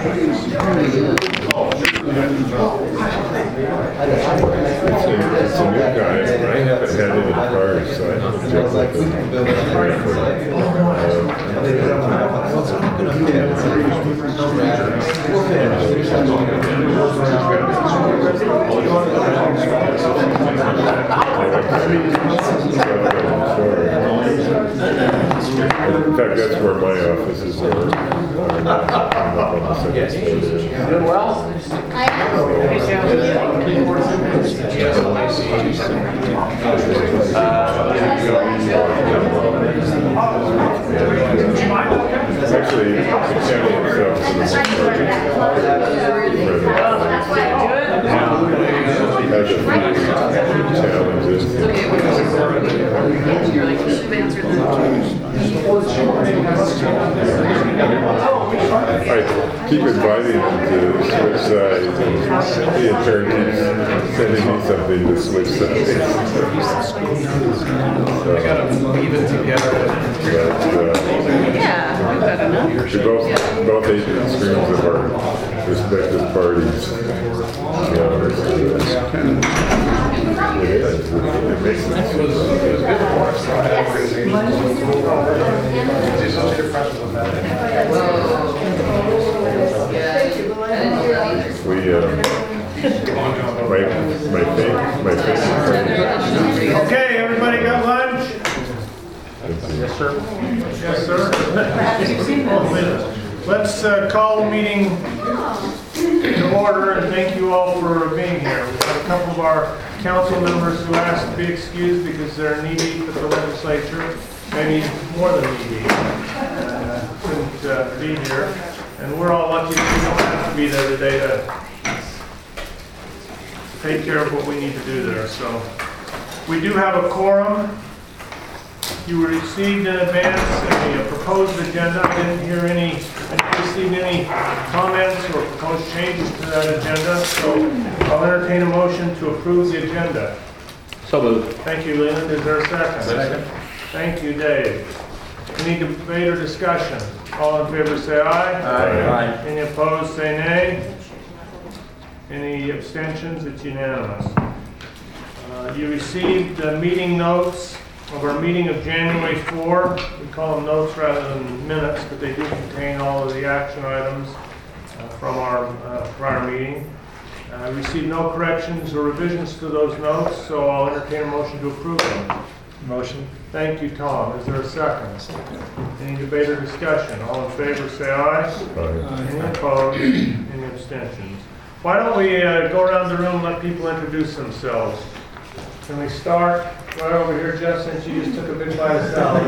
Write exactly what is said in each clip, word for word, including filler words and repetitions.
It's a new guy. I haven't had any cars, so I haven't checked with them. In fact, that's where my offices are. I'm up on the second floor. Doing well? I am. Hey, Joe. Actually, the county itself is the most challenges. I keep inviting them to switch sides, and the attorneys sending me something to switch sides. So, I gotta weave it together. but, uh, Yeah, we've got enough. They're both, both agent extremes of our respective parties. Yeah, it's, uh, it is. It makes sense. It was, it was good for us. So I had a great We, uh, my, my thing, my thing. Okay, everybody got lunch? Yes, sir. Yes, sir. Let's uh, call the meeting to order, and thank you all for being here. We've got a couple of our council members who asked to be excused because they're knee-deep at the legislature, maybe more than knee-deep, and uh, couldn't uh, be here. And we're all lucky that we don't have to be there today to take care of what we need to do there. So we do have a quorum. You received in advance a proposed agenda. I didn't hear any, I didn't receive any comments or proposed changes to that agenda, so I'll entertain a motion to approve the agenda. So moved. Thank you, Leland. Is there a second? Second. Thank you, Dave. Any debate or discussion? All in favor say aye. Aye. Any opposed say nay. Any abstentions? It's unanimous. Uh, you received uh, meeting notes of our meeting of January fourth. We call them notes rather than minutes, but they do contain all of the action items uh, from our uh, prior meeting. I uh, received no corrections or revisions to those notes, so I'll entertain a motion to approve them. Motion. Thank you, Tom. Is there a second? Any debate or discussion? All in favor say aye. Aye. Any opposed? Any abstentions? Why don't we uh, go around the room and let people introduce themselves? Can we start right over here, Jeff, since you just took a big bite of salad?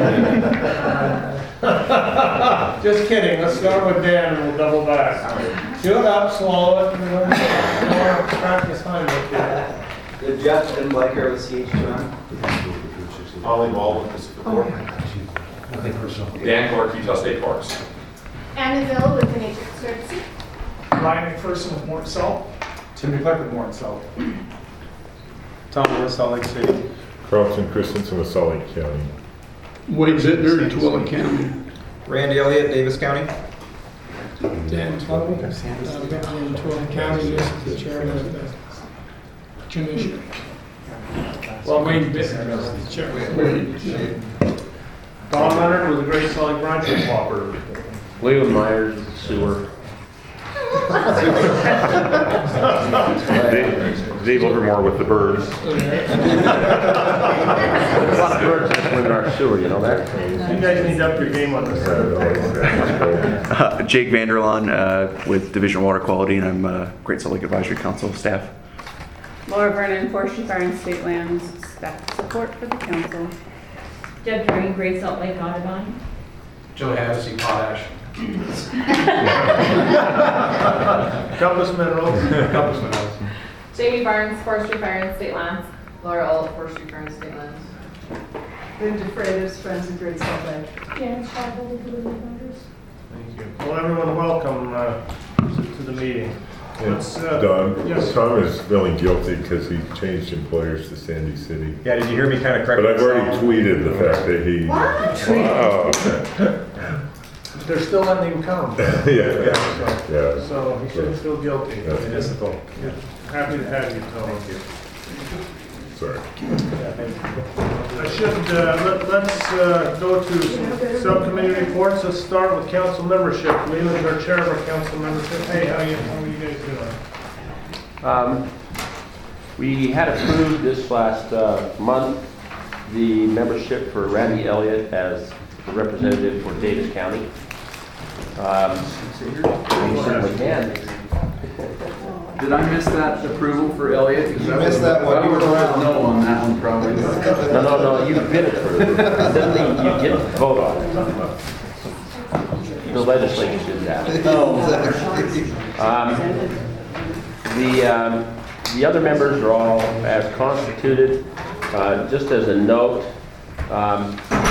Just kidding. Let's start with Dan and we'll double back. Chew it up, swallow it, and we'll practice time with you. Good, Jeff, Tim Blaker with C H two M. Ollie Ball with Pacific Corp. Dan Clark, Utah State Parks. Annie Ville with the Nature Conservancy. Ryan McPherson with Morton Salt. Tim McClark with Morton Salt. Tom Lewis, Salt Lake City. Carlton Christensen with Salt Lake County. Wade Zittner in Tooele County. Randy Elliott, Davis County. Dan Tuttle, uh, Benton in Tooele County, this is the chairman of the commission. Well, Wayne Bittner is the chairman. Don Leonard with the Great Salt Lake Branch Cooperative. Leland Myers, sewer. Dave, Dave Livermore with the Birds. There's a lot of birds that live in our sewer, you know that? You guys need to up your game on this. Uh, Jake Vanderlaan uh, with Division of Water Quality, and I'm uh, Great Salt Lake Advisory Council staff. Laura Vernon, Forestry, Fire, and State Lands, staff support for the council. Deb Green, Great Salt Lake Audubon. Joe Havasu, Potash. Compass Minerals. Compass Minerals. Jamie Barnes, Forestry, Fire, and State Lands. Laura Old, Forestry, Fire, and State Lands. Linda Freitas, Friends of Great Salt Lake. Dan Schreiber, Delivery Voters. Thank you. Well, everyone, welcome uh, to the meeting. It's uh, Don. yes. Tom is feeling guilty because he changed employers to Sandy City. Yeah, did you hear me kind of correct? But I've already tweeted the fact that he. What? Wow. They're still letting him come. yeah, yeah, So, yeah. so you shouldn't feel guilty. That's good. Municipal. Happy to have you, Tom. Sorry. I should, uh, let, let's, uh, go to subcommittee reports. Let's start with council membership. Leland's our chair of our council membership. Hey, how you, how are you guys doing? Um, we had approved this last, uh, month, the membership for Randy Elliott as the representative for Davis County. Um, we certainly can. Did I miss that approval for Elliott? You missed that one. You were around. No on that one, probably. No, no, no, you've been approved. Doesn't mean you get to vote on it. The legislature did that. Um, the, um, the other members are all as constituted. Uh, just as a note, um,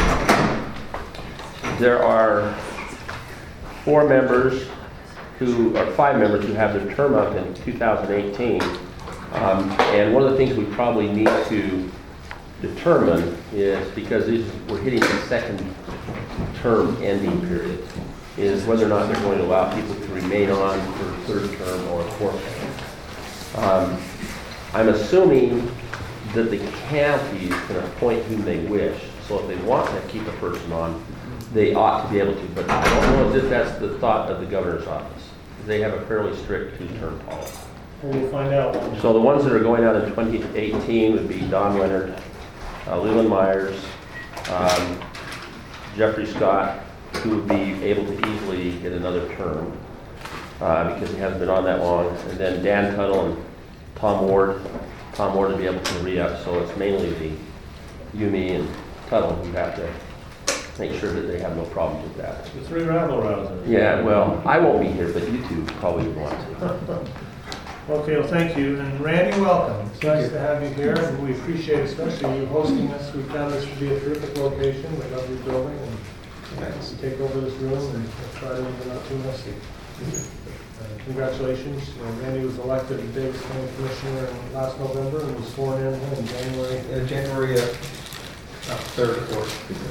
there are four members who are five members who have their term up in two thousand eighteen. Um, and one of the things we probably need to determine is, because these, we're hitting the second term ending period, is whether or not they're going to allow people to remain on for a third term or a fourth term. Um, I'm assuming that the counties can appoint whom they wish. So if they want to keep a person on, they ought to be able to, but I don't know if that's the thought of the governor's office. They have a fairly strict two-term policy. We'll find out. So the ones that are going out in twenty eighteen would be Don Leonard, uh, Leland Myers, um, Jeffrey Scott, who would be able to easily get another term uh, because he hasn't been on that long, and then Dan Tuttle and Tom Ward. Tom Ward would be able to re-up, so it's mainly the Yumi and Tuttle who have to make sure that they have no problems with that. The three rabble rousers. Yeah, well, I won't be here, but you two probably would want to. Okay, well, thank you. And Randy, welcome. It's nice to have you here, and we appreciate especially you hosting us. We found this to be a terrific location. We love your building, and nice to take over this room and try to leave it not too messy. Uh, congratulations. Uh, Randy was elected Davis County Commissioner in last November and was sworn in in January. Uh, January uh, third or fourth.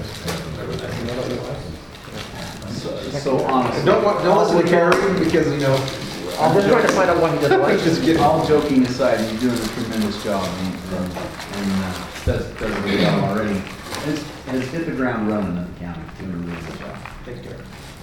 So, so honestly. Don't, want, don't listen to Carrie because, you know, I'm just trying to find out what he doesn't like. just kidding. All joking aside, you're doing a tremendous job, and, and, and uh, that's, that's a good job already. Has, has hit the ground running at the county, doing a really good job. Thanks, Carrie.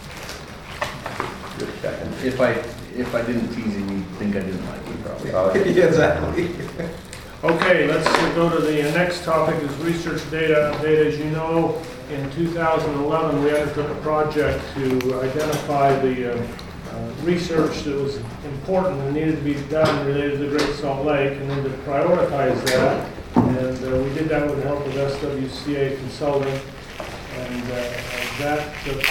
If I, if I didn't tease him, you'd think I didn't like him, probably. Yeah, exactly. Okay, let's go to the next topic is research data update. As you know, in two thousand eleven, we undertook a project to identify the uh, uh, research that was important and needed to be done related to the Great Salt Lake, and then to prioritize that. And uh, we did that with the help of S W C A Consulting. And uh, that uh,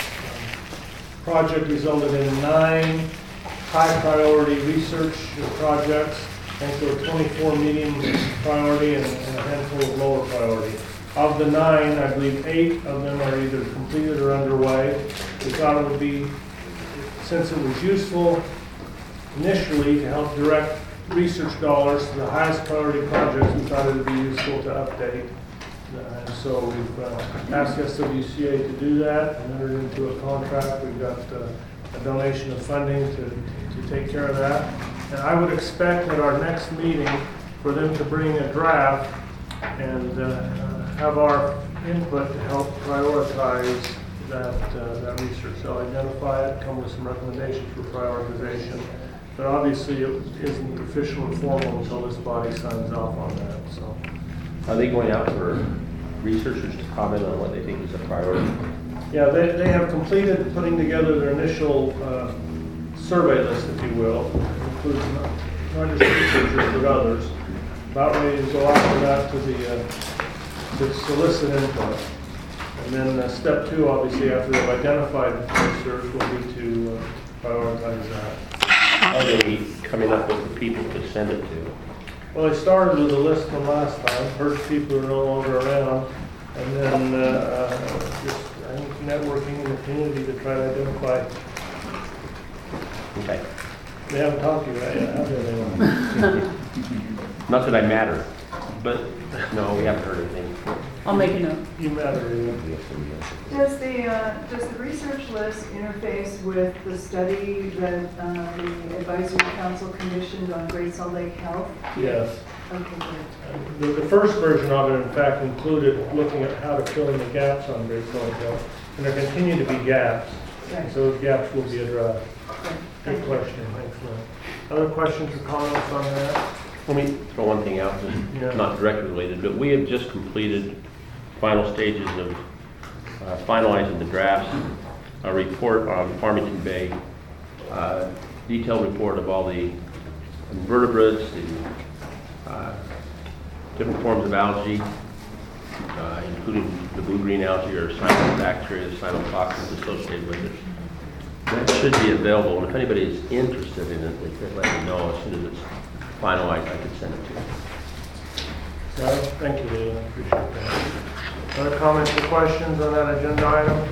project resulted in nine high-priority research projects. I think there were twenty-four medium priority and, and a handful of lower priority. Of the nine, I believe eight of them are either completed or underway. We thought it would be, since it was useful initially to help direct research dollars to the highest priority projects, we thought it would be useful to update. Uh, and so we've uh, asked S W C A to do that and entered into a contract. We've got uh, a donation of funding to, to take care of that. And I would expect at our next meeting for them to bring a draft and uh, have our input to help prioritize that, uh, that research. They'll identify it, come with some recommendations for prioritization. But obviously it isn't official and formal until this body signs off on that. So, Are they going out for researchers to comment on what they think is a priority? yeah, they, they have completed putting together their initial uh, survey list, if you will. It includes not, not just researchers, but others. About ready to go after that to the uh, to solicit input. And then uh, step two, obviously, after they've identified research, will be to uh, prioritize that. Are they coming up with the people to send it to? Well, they started with a list from last time. First, people are no longer around, and then uh, uh, just I think networking in the community to try to identify. Okay. They haven't talked to you right yet, have they? Not that I matter, but no, we haven't heard anything. I'll make a note. You matter. Does the, uh, does the research list interface with the study that uh, the advisory council commissioned on Great Salt Lake Health? Yes. Okay, good. The, the first version of it, in fact, included looking at how to fill in the gaps on Great Salt Lake Health. And there continue to be gaps. Right. So those gaps will be addressed. Okay. Good question. Thanks, Lynn. Other questions or comments on that? Let me throw one thing out Yeah. that's not directly related, but we have just completed final stages of uh, finalizing the drafts, a report on Farmington Bay, uh, detailed report of all the invertebrates, the uh, different forms of algae, uh, including the blue-green algae or cyanobacteria, cyanotoxins associated with it. That should be available, and if anybody is interested in it, they can let me know as soon as it's finalized. I can send it to you. No? Thank you, Leland. I appreciate that. Other comments or questions on that agenda item?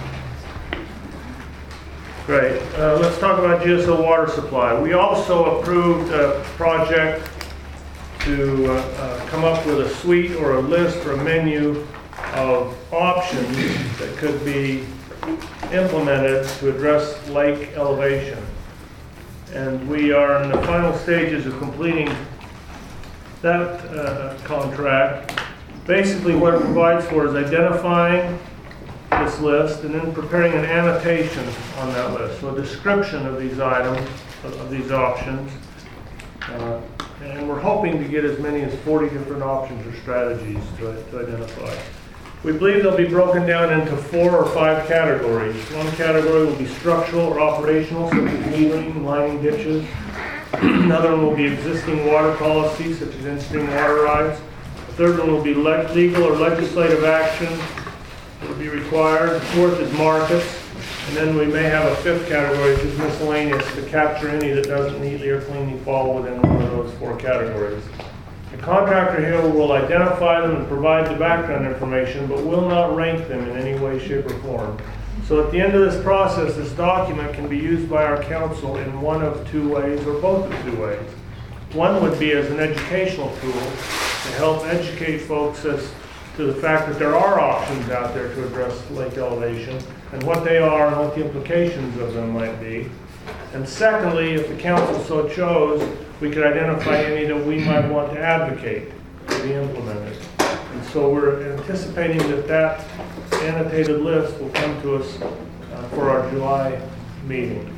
Great. Uh, let's talk about G S O water supply. We also approved a project to uh, uh, come up with a suite or a list or a menu of options that could be implemented to address lake elevation. And we are in the final stages of completing that uh, contract. Basically what it provides for is identifying this list and then preparing an annotation on that list. So a description of these items, of, of these options. Uh, and we're hoping to get as many as forty different options or strategies to, to identify. We believe they'll be broken down into four or five categories. One category will be structural or operational, such as metering, lining ditches. Another one will be existing water policies, such as in-stream water rights. The third one will be le legal or legislative action that will be required. The fourth is markets. And then we may have a fifth category, which is miscellaneous, to capture any that doesn't neatly or cleanly fall within one of those four categories. The contractor here will identify them and provide the background information, but will not rank them in any way, shape, or form. So at the end of this process, this document can be used by our council in one of two ways or both of two ways. One would be as an educational tool to help educate folks as to the fact that there are options out there to address lake elevation and what they are and what the implications of them might be. And secondly, if the council so chose, we could identify any that we might want to advocate to be implemented. And so we're anticipating that that annotated list will come to us uh, for our July meeting.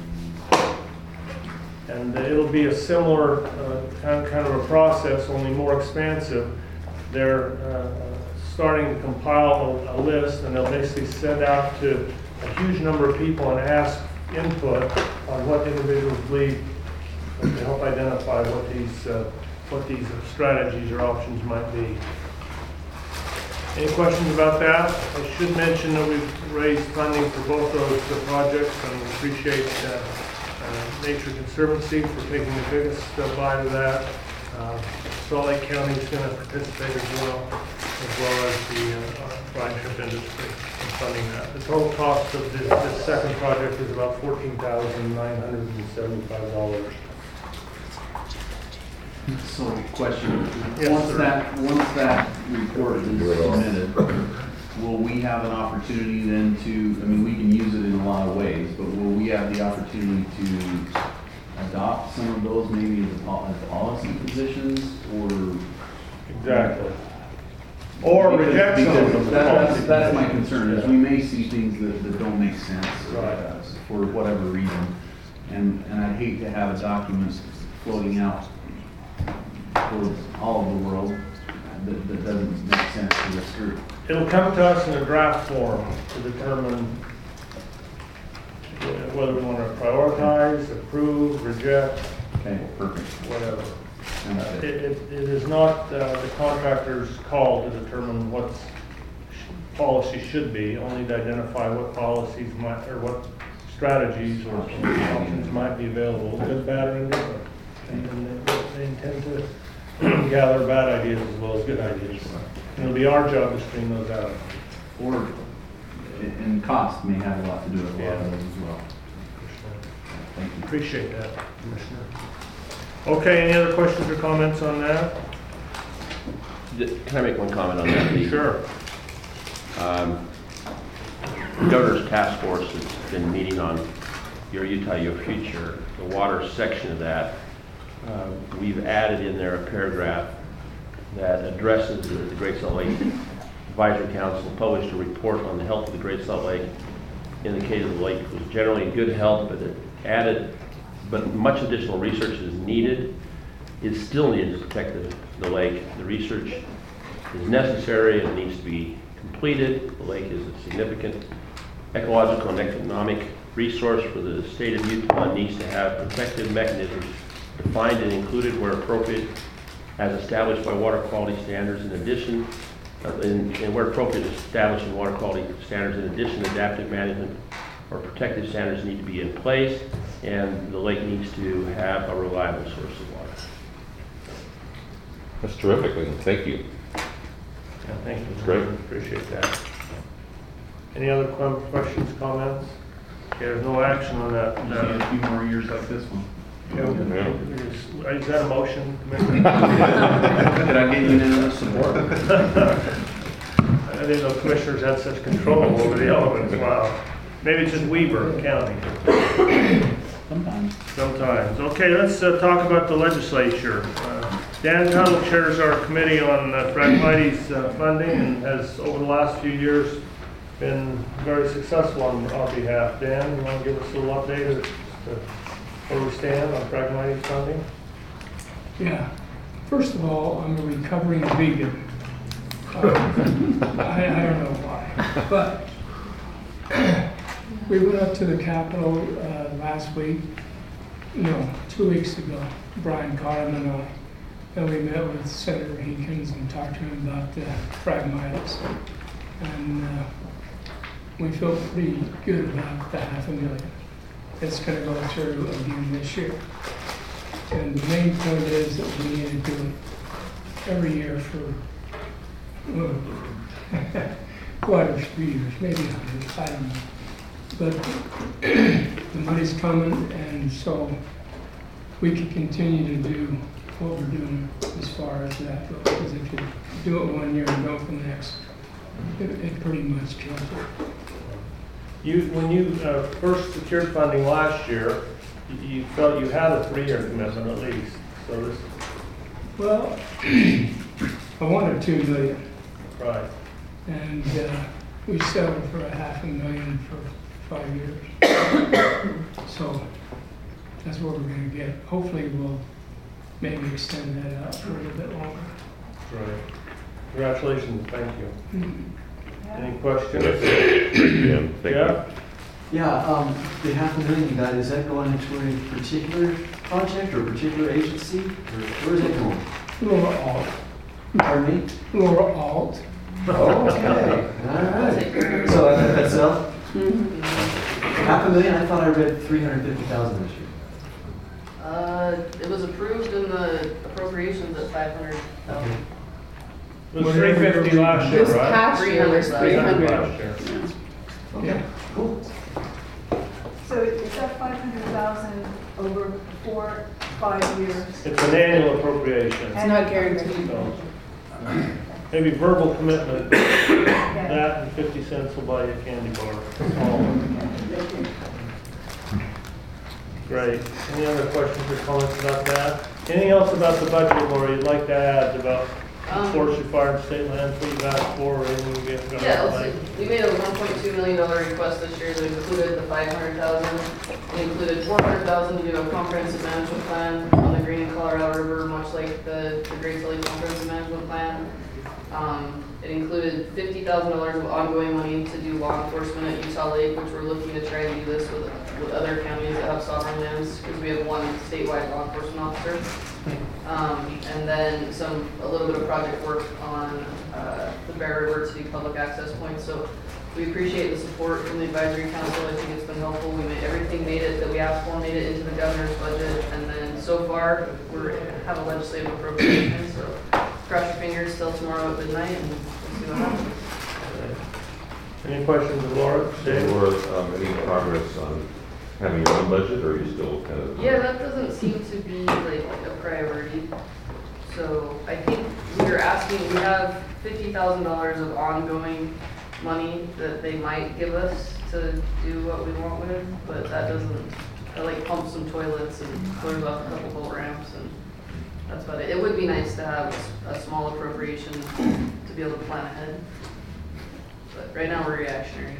And uh, it'll be a similar uh, kind, kind of a process, only more expansive. They're uh, starting to compile a, a list, and they'll basically send out to a huge number of people and ask input on what individuals believe to help identify what these uh, what these strategies or options might be. Any questions about that? I should mention that we've raised funding for both those uh, projects, and we appreciate uh, uh, Nature Conservancy for taking the biggest uh, bite of that. Uh, Salt Lake County is going to participate as well, as well as the uh, brine shrimp industry in funding that. The total cost of this, this second project is about fourteen thousand nine hundred seventy-five dollars. So, question, Yes, once sir. that, once that report is submitted, will we have an opportunity then to, I mean, we can use it in a lot of ways, but will we have the opportunity to adopt some of those maybe as, pol- as policy positions, or? Exactly. Or Because- reject some because of them. that- That's, that's my concern, is we may see things that, that don't make sense Right. uh, for whatever reason. And, and I'd hate to have a document floating out for all of the world that, that doesn't make sense to this group. It'll come to us in a draft form to determine whether we want to prioritize, approve, reject, Okay, perfect. whatever. And Uh, that's It, it. it, it is not uh, the contractor's call to determine what policy should be, only to identify what policies might, or what strategies or options might be available, good, bad, or indifferent. And and they, they intend to gather bad ideas as well as good ideas. And it'll be our job to screen those out. Or, and cost may have a lot to do with a lot of those as well. Thank you. Appreciate that, Commissioner. Okay, any other questions or comments on that? Can I make one comment on that? The- Sure. Um, the Governor's Task Force has been meeting on Your Utah, Your Future, the water section of that. Uh, we've added in there a paragraph that addresses the, the Great Salt Lake Advisory Council published a report on the health of the Great Salt Lake, indicated the lake was generally in good health, but it added, but much additional research is needed. It's still needed to protect the, the lake. The research is necessary and needs to be completed. The lake is a significant ecological and economic resource for the state of Utah. It needs to have protective mechanisms defined and included where appropriate, as established by water quality standards. In addition, uh, in, and where appropriate, establishing water quality standards. In addition, adaptive management or protective standards need to be in place, and the lake needs to have a reliable source of water. That's terrific, and thank you. Yeah, thank you. That's great. Appreciate that. Any other com- questions, comments? Okay, there's no action on that. You see a few more years like this one. Yeah. Is, is that a motion, Commissioner? Did I get unanimous support? I didn't know commissioners had such control over the elements. Wow. Maybe it's just Weber County. Sometimes. Sometimes. Okay, let's uh, talk about the legislature. Uh, Dan Tuttle chairs our committee on uh, Phragmites uh, funding and has, over the last few years, been very successful on our behalf. Dan, you want to give us a little update as to where we stand on Phragmites funding? Yeah. First of all, I'm a recovering vegan. Um, I, I don't know why, but we went up to the Capitol uh, last week, no, two weeks ago, Brian Cotton and I, and we met with Senator Hinkins and talked to him about the Phragmites. And uh, we feel pretty good about the half a million. It's going to go through again this year. And the main point is that we need to do it every year for well, quite a few years, maybe a hundred, I don't know. But the money's coming, and so we can continue to do what we're doing as far as that goes. Because if you do it one year and go for the next, it, it pretty much kills it. You, when you uh, first secured funding last year, you, you felt you had a three-year commitment at least. So this, well, I wanted two million. Right. And uh, we settled for a half a million for five years. So that's what we're going to get. Hopefully, we'll maybe extend that out for a little bit longer. Right. Congratulations. Thank you. Mm-hmm. Any questions? Yeah, thank Yeah. Yeah, um, the half a million you got, is that going into a particular project or a particular agency? Or where is it going? Laura Alt. Pardon me? Laura Alt. Oh, okay. All right. So I think that's up. Mm-hmm. Half a million? I thought I read three hundred fifty thousand this year. Uh, it was approved in the appropriations at five hundred thousand. It was three fifty last year, This right? past year was three hundred three last hundred. year. Yeah. Cool. So is that five hundred thousand over four, five years? It's an annual appropriation. It's not guaranteed. So, maybe verbal commitment, that and fifty cents will buy you a candy bar. Great. Any other questions or comments about that? Anything else about the budget, Laura, you'd like to add about Um, forestry, fire, and state lands, what you've asked for, or anything you get? Yeah, let's see. We made a one point two million dollar request this year that included the five hundred thousand. It included four hundred thousand to do a comprehensive management plan on the Green and Colorado River, much like the, the Great Salt Lake Comprehensive Management Plan. Um, it included fifty thousand dollars of ongoing money to do law enforcement at Utah Lake, which we're looking to try and do this with, with other counties that have sovereign lands, because we have one statewide law enforcement officer. Um, and then some, a little bit of project work on uh, the Bear River to do public access points. So we appreciate the support from the advisory council. I think it's been helpful. We made everything made it that we asked for, made it into the governor's budget, and then so far we have a legislative appropriation. So cross your fingers till tomorrow at midnight, and we'll see what happens. Any questions of Laura? Dave? Or um, any progress on having your own budget, or are you still kind of? Yeah, that doesn't seem to be like a priority. So I think we are asking, we have fifty thousand dollars of ongoing money that they might give us to do what we want with, but that doesn't, I like pump some toilets and clears off a couple boat ramps, and that's about it. It would be nice to have a small appropriation to be able to plan ahead, but right now we're reactionary.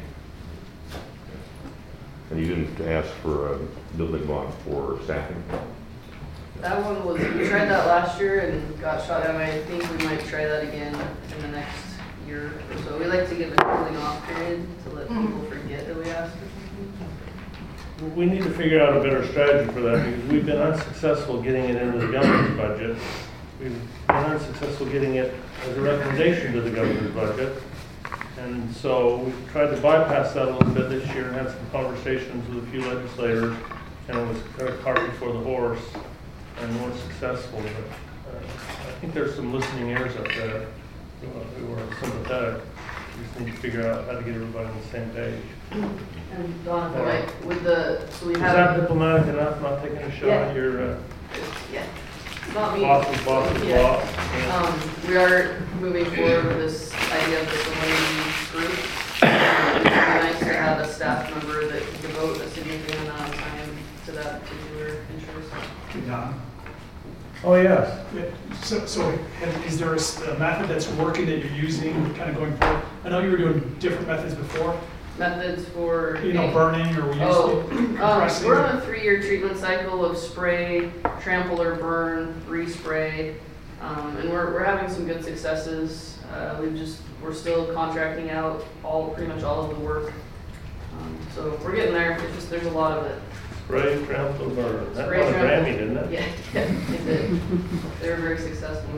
And you didn't ask for a building bond for staffing? That one was, we tried that last year and got shot down. I think we might try that again in the next year or so. We like to give a cooling off period to let people forget that we asked for something. We need to figure out a better strategy for that because we've been unsuccessful getting it into the governor's budget. We've been unsuccessful getting it as a recommendation to the governor's budget. And so we tried to bypass that a little bit this year and had some conversations with a few legislators, and it was kind of cart before the horse and more successful. But uh, I think there's some listening ears up there who, who are sympathetic. We just need to figure out how to get everybody on the same page. And Don, if I might, with the, so we Is have. that diplomatic enough, not taking a shot Yeah. at your uh, Yeah. It's not me. boss's boss's Yeah. boss? Yeah. Um, we are moving forward with this idea of the Saline group. It would be nice to have a staff member that could devote a significant amount of time to that particular interest. Don? Oh, yes. Yeah, So, so have- is there a s- a method that's working that you're using, kind of going forward? I know you were doing different methods before, Methods for. you know, burning or we Oh, used to um, compressing. we're on a three-year treatment cycle of spray, trample or burn, respray, um, and we're, we're having some good successes. Uh, we've just, we're still contracting out all, pretty much all of the work. Um, so we're getting there, it's just, there's a lot of it. Spray, trample, burn. That Spray, won a trample. Grammy, didn't it? Yeah, yeah, they did. They were very successful.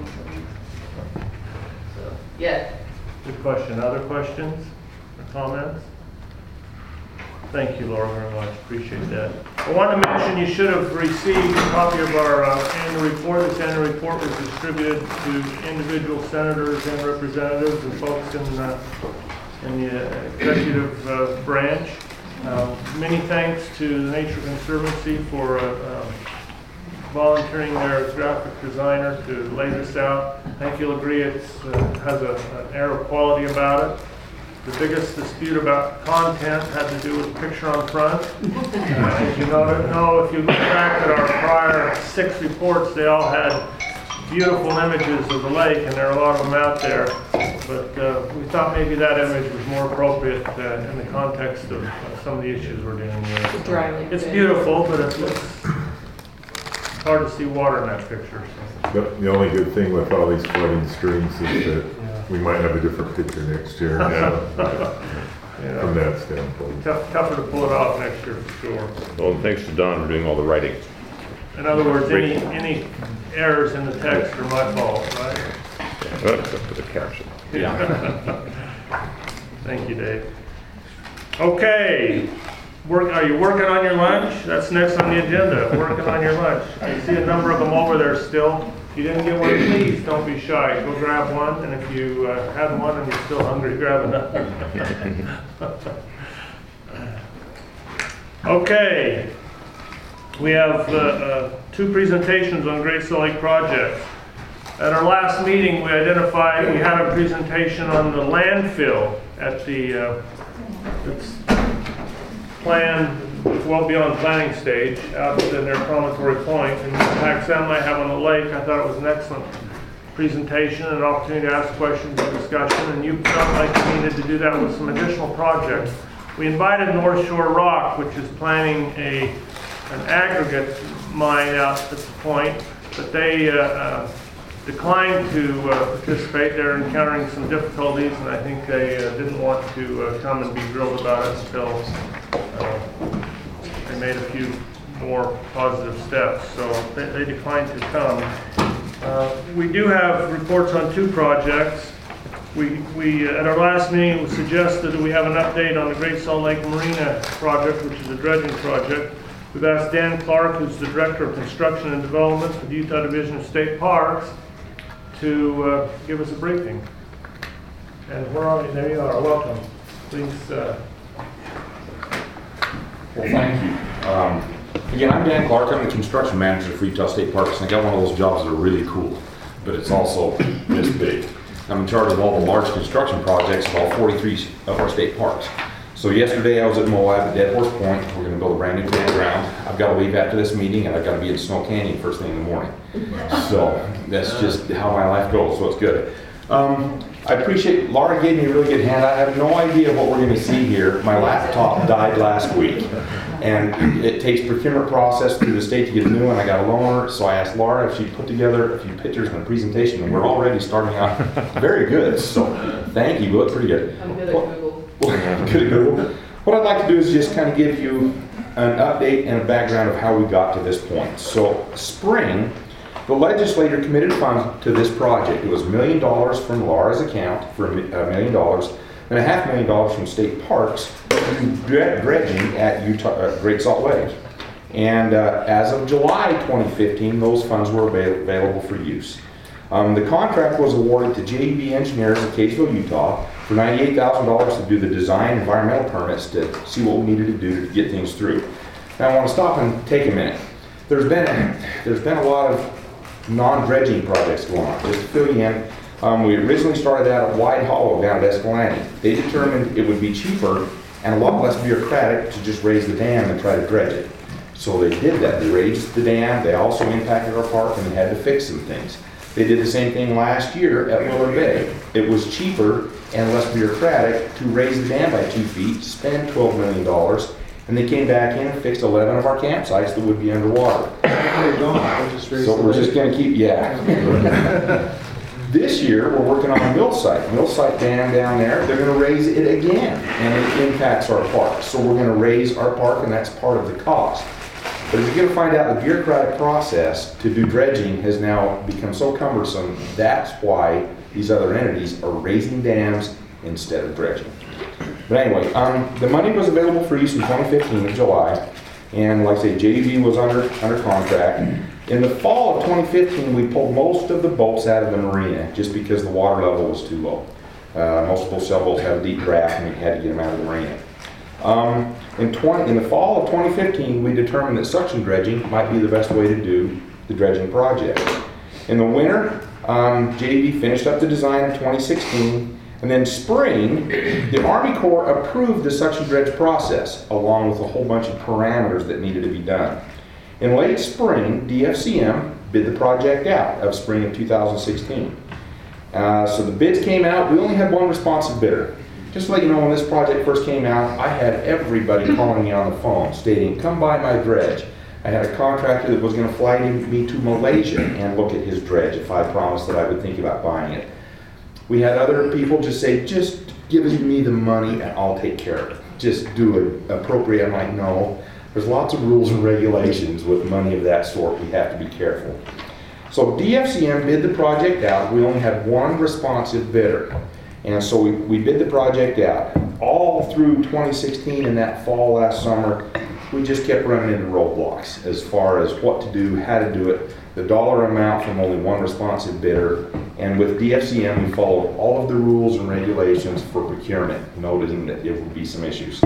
So, yeah. Good question. Other questions or comments? Thank you, Laura, very much. Appreciate that. I want to mention you should have received a copy of our uh, annual report. This annual report was distributed to individual senators and representatives and folks in, uh, in the uh, executive uh, branch. Uh, many thanks to the Nature Conservancy for uh, uh, volunteering their graphic designer to lay this out. I think you'll agree it uh, has a, an air of quality about it. The biggest dispute about content had to do with the picture on front. Uh, as you know, know, if you look back at our prior six reports, they all had beautiful images of the lake, and there are a lot of them out there. But uh, we thought maybe that image was more appropriate uh, in the context of, of some of the issues we're dealing with. Dry lake It's day. beautiful, but it's, it's hard to see water in that picture. So. The, the only good thing with all these flooding streams is that we might have a different picture next year. Yeah. From that standpoint. Tough, tougher to pull it off next year for sure. Well, thanks to Don for doing all the writing. In other words, any, any errors in the text are my fault, right? Well, except for the caption. Thank you, Dave. Okay, work, are you working on your lunch? That's next on the agenda, working on your lunch. I see a number of them over there still. If you didn't get one, please don't be shy. Go grab one, and if you uh, have one and you're still hungry, grab another. Okay, we have uh, uh, two presentations on Great Salt Lake projects. At our last meeting, we identified, we had a presentation on the landfill at the, uh, it's planned, well beyond planning stage, out in their promontory point, and the impact that might have on the lake. I thought it was an excellent presentation, an opportunity to ask questions and discussion, and you felt like you needed to do that with some additional projects. We invited North Shore Rock, which is planning a, an aggregate mine out at the point, but they uh, uh, declined to uh, participate. They're encountering some difficulties, and I think they uh, didn't want to uh, come and be grilled about it until uh, they made a few more positive steps. So they, they declined to come. Uh, we do have reports on two projects. We, we, at our last meeting, it was suggested that we have an update on the Great Salt Lake Marina project, which is a dredging project. We've asked Dan Clark, who's the Director of Construction and Development for the Utah Division of State Parks, to uh, give us a briefing. And where are you? There you are. Welcome. Please. Uh... Well, thank you. Um, again, I'm Dan Clark. I'm the construction manager for Utah State Parks, and I got one of those jobs that are really cool, but it's also this big. I'm in charge of all the large construction projects of all forty-three of our state parks. So yesterday I was at Moab at Dead Horse Point. We're going to build a brand new campground. I've got to leave after this meeting, and I've got to be in Snow Canyon first thing in the morning. So that's just how my life goes, so it's good. Um, I appreciate, Laura gave me a really good hand. I have no idea what we're going to see here. My laptop died last week, and it takes procurement process through the state to get a new one. I got a loaner, so I asked Laura if she'd put together a few pictures and a presentation, and we're already starting out very good. So thank you, we look pretty good. I'm good at Google. Good at Google. What I'd like to do is just kind of give you an update and a background of how we got to this point. So spring, the legislature committed funds to this project. It was a million dollars from Laura's account for a million dollars, and a half million dollars from state parks to do dredging at Utah, uh, Great Salt Lake. And uh, as of July twenty fifteen, those funds were avail available for use. Um, the contract was awarded to J E B Engineers of Kaysville, Utah for ninety-eight thousand dollars to do the design environmental permits to see what we needed to do to get things through. Now I want to stop and take a minute. There's been, there's been a lot of non-dredging projects going on. Just to fill you in, um, we originally started out at Wide Hollow down at Escalante. They determined it would be cheaper and a lot less bureaucratic to just raise the dam and try to dredge it. So they did that. They raised the dam. They also impacted our park and they had to fix some things. They did the same thing last year at Willard Bay. It was cheaper and less bureaucratic to raise the dam by two feet, spend twelve million dollars, and they came back in and fixed eleven of our campsites that would be underwater. So we're just going to keep, yeah. This year, we're working on a mill site. Mill site dam down there, they're going to raise it again, and it impacts our park. So we're going to raise our park, and that's part of the cost. But you're going to find out the bureaucratic process to do dredging has now become so cumbersome. That's why these other entities are raising dams instead of dredging. But anyway, um, the money was available for use in twenty fifteen in July, and like I say, J E B was under under contract. In the fall of twenty fifteen, we pulled most of the boats out of the marina just because the water level was too low. Uh, most of those sailboats have a deep draft, and we had to get them out of the marina. Um, in, twenty, in the fall of twenty fifteen, we determined that suction dredging might be the best way to do the dredging project. In the winter, um, J E B finished up the design in twenty sixteen. And then spring, the Army Corps approved the suction dredge process, along with a whole bunch of parameters that needed to be done. In late spring, D F C M bid the project out of spring of two thousand sixteen. Uh, so the bids came out. We only had one responsive bidder. Just to let you know, when this project first came out, I had everybody calling me on the phone stating, come buy my dredge. I had a contractor that was going to fly me to Malaysia and look at his dredge if I promised that I would think about buying it. We had other people just say, just give me the money and I'll take care of it. Just do it appropriate. I'm like, no. There's lots of rules and regulations with money of that sort. We have to be careful. So D F C M bid the project out. We only had one responsive bidder. And so we, we bid the project out. All through twenty sixteen and that fall last summer, we just kept running into roadblocks as far as what to do, how to do it, the dollar amount from only one responsive bidder. And with D F C M, we followed all of the rules and regulations for procurement, noting that there would be some issues.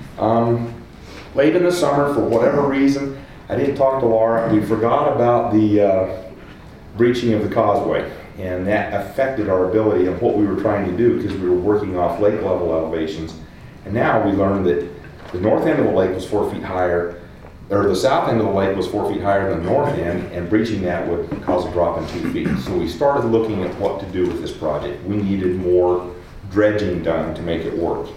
Um, late in the summer, for whatever reason, I didn't talk to Laura. We forgot about the uh, breaching of the causeway, and that affected our ability and what we were trying to do because we were working off lake level elevations. And now we learned that the north end of the lake was four feet higher, or the south end of the lake was four feet higher than the north end, and breaching that would cause a drop in two feet. So we started looking at what to do with this project. We needed more dredging done to make it work.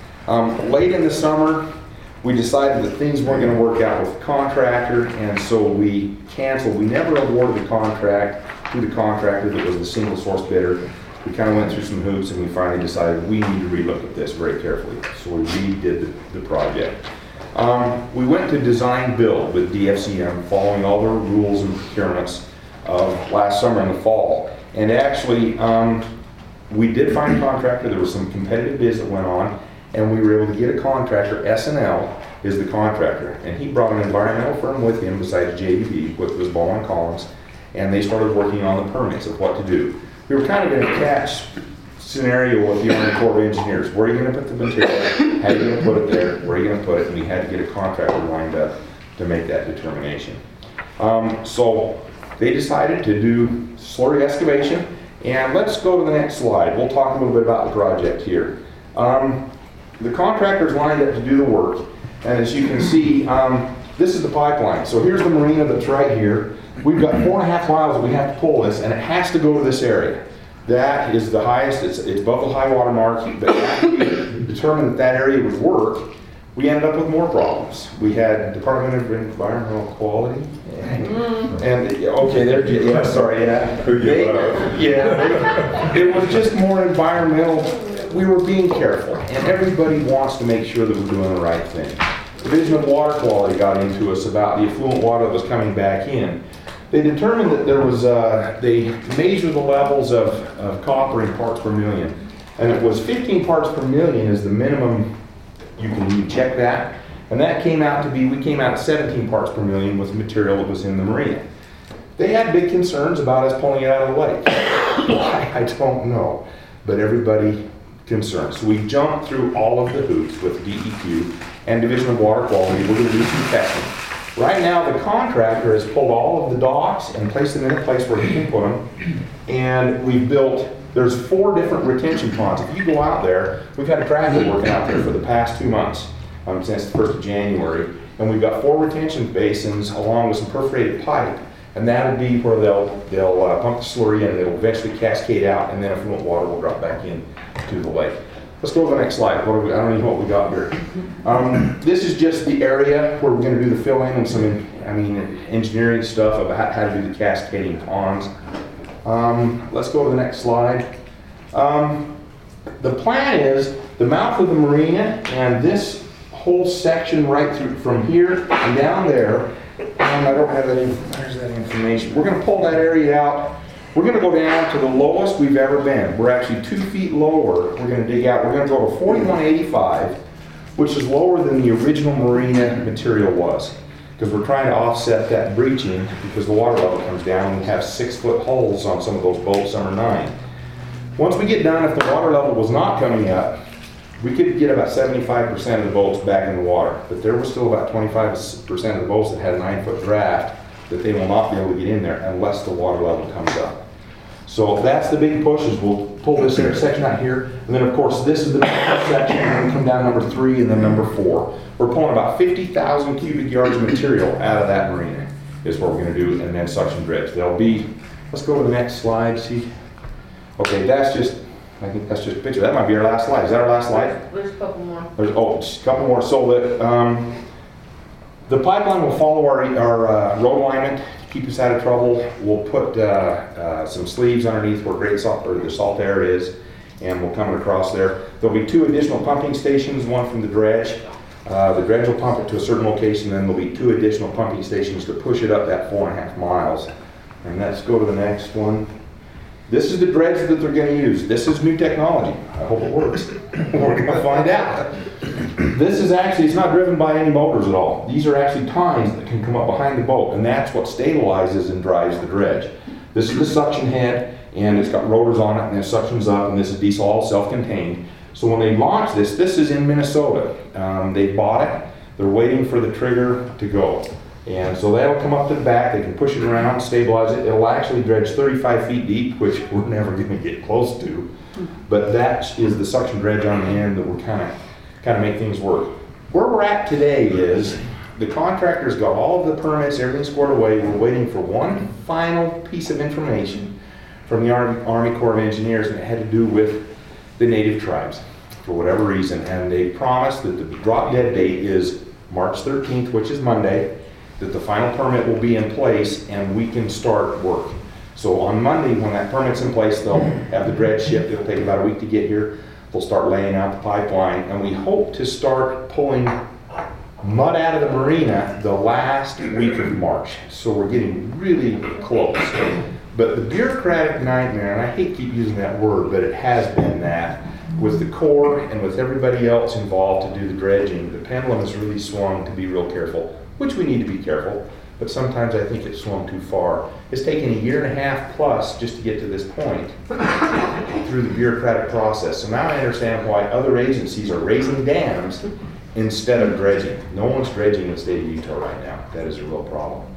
Um, late in the summer, we decided that things weren't going to work out with the contractor, and so we canceled. We never awarded the contract to the contractor that was the single source bidder. We kind of went through some hoops, and we finally decided we need to relook at this very carefully. So we redid the, the project. Um, we went to design build with D F C M, following all the rules and procurements of last summer and the fall. And actually, um, we did find a contractor. There were some competitive bids that went on, and we were able to get a contractor. S and L is the contractor, and he brought an environmental firm with him besides J E B, which was Bowman Collins, and they started working on the permits of what to do. We were kind of in a catch scenario with the Army Corps of Engineers. Where are you going to put the material? How are you going to put it there? Where are you going to put it? And we had to get a contractor lined up to make that determination. Um, so they decided to do slurry excavation And let's go to the next slide. We'll talk a little bit about the project here. Um, the contractor's lined up to do the work. And as you can see, um, this is the pipeline. So here's the marina that's right here. We've got four and a half miles that we have to pull this, and it has to go to this area. That is the highest, it's, it's above the high water mark, but after we determined that that area would work, we ended up with more problems. We had Department of Environmental Quality, and, and okay, they're, yeah, sorry, yeah. They, yeah, they, it was just more environmental. We were being careful, and everybody wants to make sure that we're doing the right thing. Division of Water Quality got into us about the effluent water that was coming back in. They determined that there was, uh, they measured the levels of, of copper in parts per million, and it was fifteen parts per million is the minimum. You can you check that, and that came out to be, we came out at seventeen parts per million with the material that was in the marina. They had big concerns about us pulling it out of the lake. Why, I don't know, but everybody concerned. So we jumped through all of the hoops with D E Q and Division of Water Quality. We're going to do some testing. Right now, the contractor has pulled all of the docks and placed them in a place where he can put them, and we've built, there's four different retention ponds. If you go out there, we've had a tractor working out there for the past two months, um, since the first of January, and we've got four retention basins along with some perforated pipe, and that'll be where they'll they'll uh, pump the slurry in, and it'll eventually cascade out, and then effluent water will drop back in to the lake. Let's go to the next slide. What do we, I don't even know what we got here. Um, this is just the area where we're going to do the fill-in and some, I mean, engineering stuff about how to do the cascading ponds. Um, let's go to the next slide. Um, the plan is the mouth of the marina and this whole section right through from here and down there. And I don't have any, there's that information. We're going to pull that area out. We're going to go down to the lowest we've ever been. We're actually two feet lower. We're going to dig out. We're going to go to forty-one eighty-five, which is lower than the original marina material was, because we're trying to offset that breaching because the water level comes down and we have six foot holes on some of those boats, some are nine. Once we get done, if the water level was not coming up, we could get about seventy-five percent of the boats back in the water, but there was still about twenty-five percent of the boats that had a nine foot draft that they will not be able to get in there unless the water level comes up. So that's the big push, is we'll pull this section out here, and then of course this is the next section, and then come down number three and then number four. We're pulling about fifty thousand cubic yards of material out of that marina, is what we're going to do, and then suction dredge. There'll be, let's go to the next slide, see. Okay, that's just, I think that's just a picture. That might be our last slide. Is that our last slide? There's a couple more. There's, oh, just a couple more. So that um, the pipeline will follow our, our uh, road alignment to keep us out of trouble. We'll put uh, uh, some sleeves underneath where great salt, or the salt air is, and we'll come across there. There'll be two additional pumping stations, one from the dredge. Uh, the dredge will pump it to a certain location, then there'll be two additional pumping stations to push it up that four and a half miles. And let's go to the next one. This is the dredge that they're going to use. This is new technology. I hope it works. We're going to find out. This is actually, it's not driven by any motors at all. These are actually tines that can come up behind the boat, and that's what stabilizes and drives the dredge. This is the suction head, and it's got rotors on it, and it suctions up, and this is diesel, all self-contained. So when they launch this, this is in Minnesota. Um, they bought it. They're waiting for the trigger to go. And so that'll come up to the back, they can push it around, stabilize it. It'll actually dredge thirty-five feet deep, which we're never gonna get close to. But that is the suction dredge on the end that will kind of kind of make things work. Where we're at today is the contractor's got all of the permits, everything squared away. We're waiting for one final piece of information from the Army, Army Corps of Engineers, and it had to do with the native tribes for whatever reason. And they promised that the drop dead date is March thirteenth, which is Monday, that the final permit will be in place and we can start work. So on Monday, when that permit's in place, they'll have the dredge shipped. It'll take about a week to get here. They'll start laying out the pipeline, and we hope to start pulling mud out of the marina the last week of March. So we're getting really close. But the bureaucratic nightmare, and I hate to keep using that word, but it has been that, with the Corps and with everybody else involved to do the dredging, the pendulum has really swung to be real careful, which we need to be careful, but sometimes I think it's swung too far. It's taken a year and a half plus just to get to this point through the bureaucratic process. So now I understand why other agencies are raising dams instead of dredging. No one's dredging in the state of Utah right now. That is a real problem.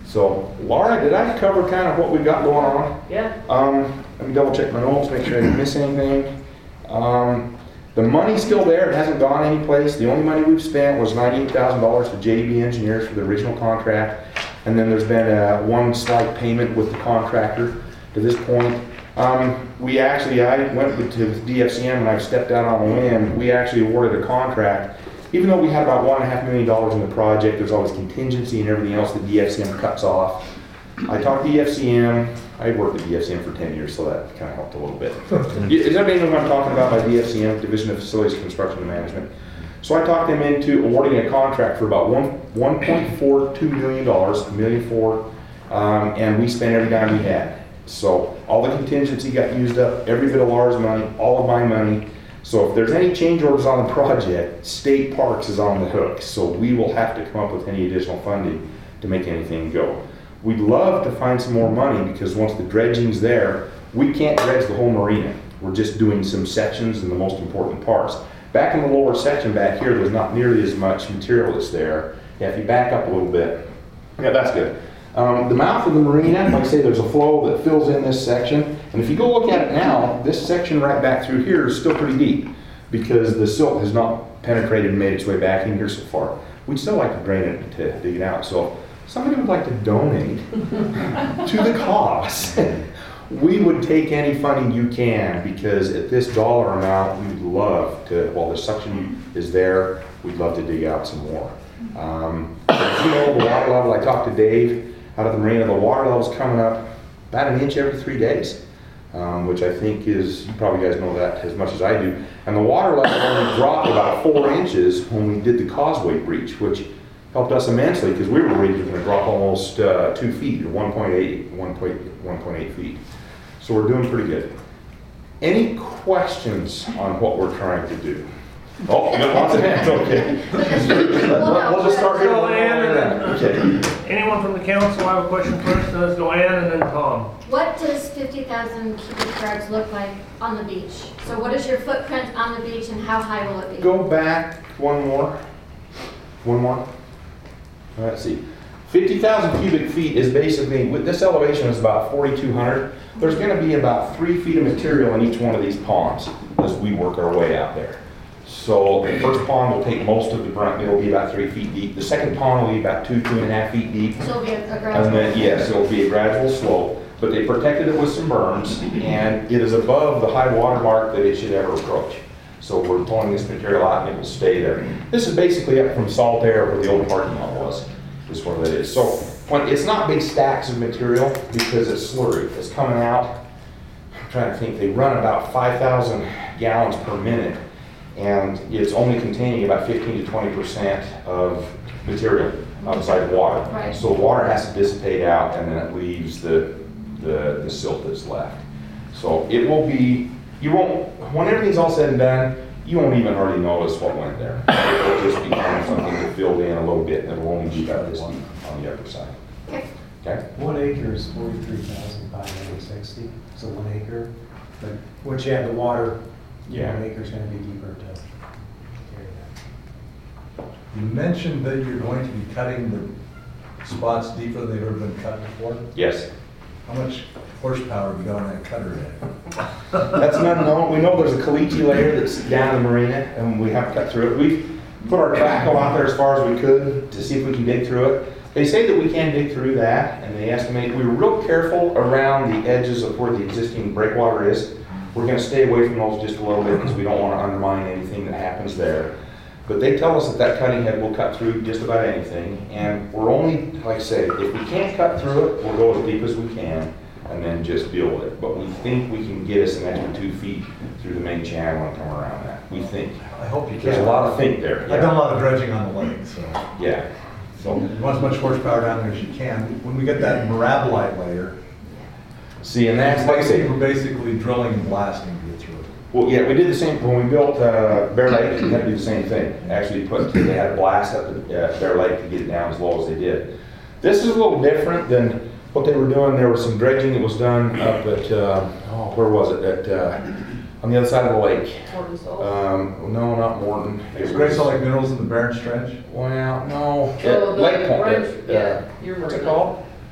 So, Laura, did I cover kind of what we got going on? Yeah. Um, let me double check my notes, make sure I didn't miss anything. Um, the money's still there, it hasn't gone anyplace. The only money we've spent was ninety-eight thousand dollars to J B Engineers for the original contract. And then there's been a one slight payment with the contractor to this point. Um, we actually, I went with, to D F C M and I've stepped out on a limb. We actually awarded a contract. Even though we had about one and a half million dollars in the project, there's always contingency and everything else that D F C M cuts off. I talked to D F C M. I worked at D F C M for ten years, so that kind of helped a little bit. Is everybody know what I'm talking about by D F C M, Division of Facilities, Construction and Management? So I talked them into awarding a contract for about one, one point four two million dollars, a million four, um, and we spent every dime we had. So all the contingency got used up, every bit of Laura's money, all of my money. So if there's any change orders on the project, State Parks is on the hook. So we will have to come up with any additional funding to make anything go. We'd love to find some more money because once the dredging's there, we can't dredge the whole marina. We're just doing some sections and the most important parts. Back in the lower section back here, there's not nearly as much material that's there. Yeah, if you back up a little bit, yeah, that's good. Um, the mouth of the marina, like I say, there's a flow that fills in this section. And if you go look at it now, this section right back through here is still pretty deep because the silt has not penetrated and made its way back in here so far. We'd still like to drain it to dig it out. So if somebody would like to donate to the cause, we would take any funding you can because at this dollar amount, we'd love to, while the suction is there, we'd love to dig out some more. Um, as you know, the water level, I talked to Dave out of the marina, the water level's coming up about an inch every three days, um, which I think is, you probably guys know that as much as I do. And the water level only dropped about four inches when we did the causeway breach, which helped us immensely because we were worried we were going to drop almost uh, two feet, or one point eight, one point eight feet. So we're doing pretty good. Any questions on what we're trying to do? Oh, no, lots of hands, okay. We'll just start here. Joanne, Okay. anyone from the council have a question first? Let's go Ann and then Tom. What does fifty thousand cubic yards look like on the beach? So what is your footprint on the beach and how high will it be? Go back one more. One more. Let's see. fifty thousand cubic feet is basically, with this elevation is about forty-two hundred. There's going to be about three feet of material in each one of these ponds as we work our way out there. So the first pond will take most of the brunt. It'll be about three feet deep. The second pond will be about two, two and a half feet deep. So it'll be a, a gradual. And then, yes, it'll be a gradual slope. But they protected it with some berms, and it is above the high water mark that it should ever approach. So we're pulling this material out and it will stay there. This is basically up from Salt Air where the old parking lot was, is where that is. So when, it's not big stacks of material because it's slurry. It's coming out, I'm trying to think, they run about five thousand gallons per minute. And it's only containing about fifteen to twenty percent of material outside water. Right. So water has to dissipate out and then it leaves the, the, the silt that's left. So it will be, you won't, when everything's all said and done, you won't even hardly notice what went there. It'll just be kind of something that filled in a little bit and it'll only be about this deep on the upper side. Okay. Okay? One acre is forty-three thousand five hundred sixty, so one acre. But once you have the water, Yeah. one acre's gonna be deeper to carry that. You mentioned that you're going to be cutting the spots deeper than they've ever been cut before. Yes. How much horsepower have you got on that cutter then? That's an unknown. We know there's a caliche layer that's down in the marina and we have to cut through it. We've put our trackle out there as far as we could to see if we can dig through it. They say that we can dig through that and they estimate, we were real careful around the edges of where the existing breakwater is. We're going to stay away from those just a little bit because we don't want to undermine anything that happens there. But they tell us that that cutting head will cut through just about anything. And we're only, like I say, if we can't cut through it, we'll go as deep as we can and then just deal with it. But we think we can get us an extra two feet through the main channel and come around that. We think. I hope you can. There's a lot of think there. I've done a lot of dredging on the lake, so. Yeah. So you want as much horsepower down there as you can. When we get that mirabolite layer, see, and that's like I say, we're basically drilling and blasting to get through it. well, yeah, we did the same when we built uh, Bear Lake. We had to do the same thing. Actually, put they had a blast up at uh, Bear Lake to get it down as low as they did. This is a little different than what they were doing. There was some dredging that was done up at uh, oh, where was it? At uh, on the other side of the lake. Morton Salt? Um, no, not Morton. It Is Great was- Salt Lake Minerals in the Barron Stretch? Well, no. Oh, at the Lake Point. Orange- at, uh, yeah, you're what's it right. called?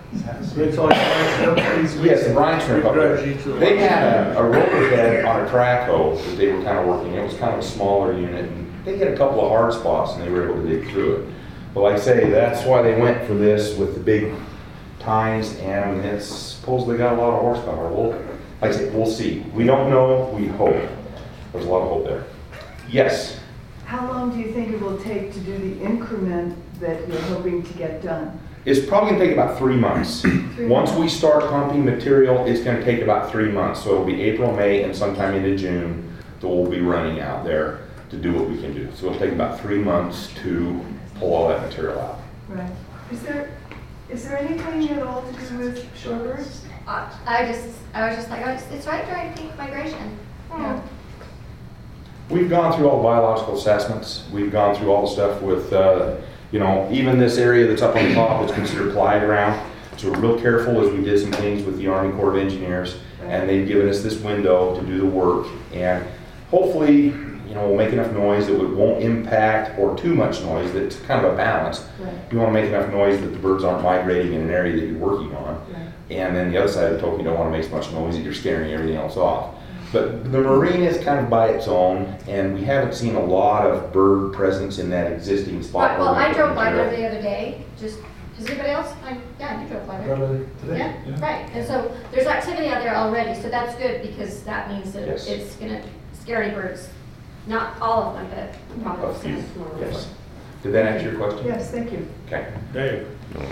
Great Salt Lake Shrimp, these Yes, the brine shrimp up there. Dredge each of the They ones. had a, a roller head on a track hoe that they were kind of working. It was kind of a smaller unit. And they had a couple of hard spots and they were able to dig through it. But like I say, that's why they went for this with the big tines, and it's supposedly got a lot of horsepower. We'll, like I say, we'll see. We don't know, we hope. There's a lot of hope there. Yes? How long do you think it will take to do the increment that you're hoping to get done? It's probably gonna take about three months. Three Once months. we start pumping material, it's gonna take about three months. So it'll be April, May, and sometime into June that we'll be running out there to do what we can do. So it'll take about three months to pull all that material out. Right. Is there, is there anything at all to do with shorebirds? I I just, I was just like, oh, it's, it's right during peak migration. Yeah. We've gone through all the biological assessments. We've gone through all the stuff with, uh, you know, even this area that's up on the top is considered ply ground. So we're real careful as we did some things with the Army Corps of Engineers, and they've given us this window to do the work. And hopefully, you know, we'll make enough noise that it won't impact, or too much noise, that's kind of a balance. Right. You want to make enough noise that the birds aren't migrating in an area that you're working on. Right. And then the other side of the token, you don't want to make so much noise that you're scaring everything else off. But the marina is kind of by its own, and we haven't seen a lot of bird presence in that existing spot. Right, well, where we I put drove by material. there the other day, just, does anybody else? I, yeah, you drove by there. Probably today. Yeah, right, and so there's activity out there already, so that's good, because that means that Yes. it's gonna scare any birds. Not all of them, but probably A few, some. yes. Did that answer your question? Yes, thank you. Okay. Dave?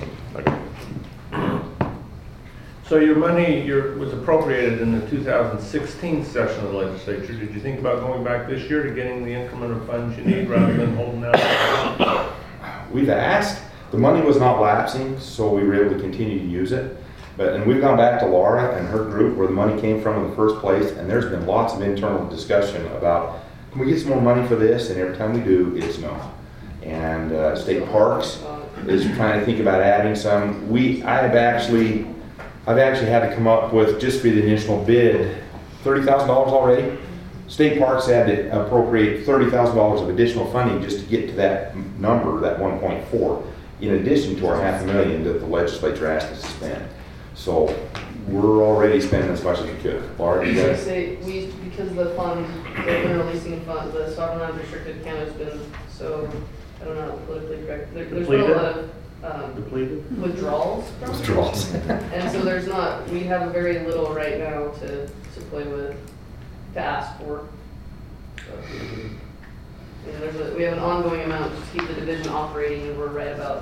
So your money your, was appropriated in the two thousand sixteen session of the legislature. Did you think about going back this year to getting the increment of funds you need rather than holding out? We've asked, the money was not lapsing, so we were able to continue to use it. But, and we've gone back to Laura and her group where the money came from in the first place, and there's been lots of internal discussion about, can we get some more money for this? And every time we do, it's no. And uh, State Parks is trying to think about adding some. We, I have actually, I've actually had to come up with, just for the initial bid, thirty thousand dollars already. State Parks had to appropriate thirty thousand dollars of additional funding just to get to that number, that one point four, in addition to our half a million that the legislature asked us to spend. So we're already spending as much as we could. Laura, you So got say, we, because the fund, they've been releasing funds, the sovereign unrestricted account has been so, I don't know, politically correct. There, there's been a lot of, um, Depleted? withdrawals from it. withdrawals. And so there's not, we have very little right now to, to play with, to ask for. So, you know, there's a, we have an ongoing amount to keep the division operating, and we're right about.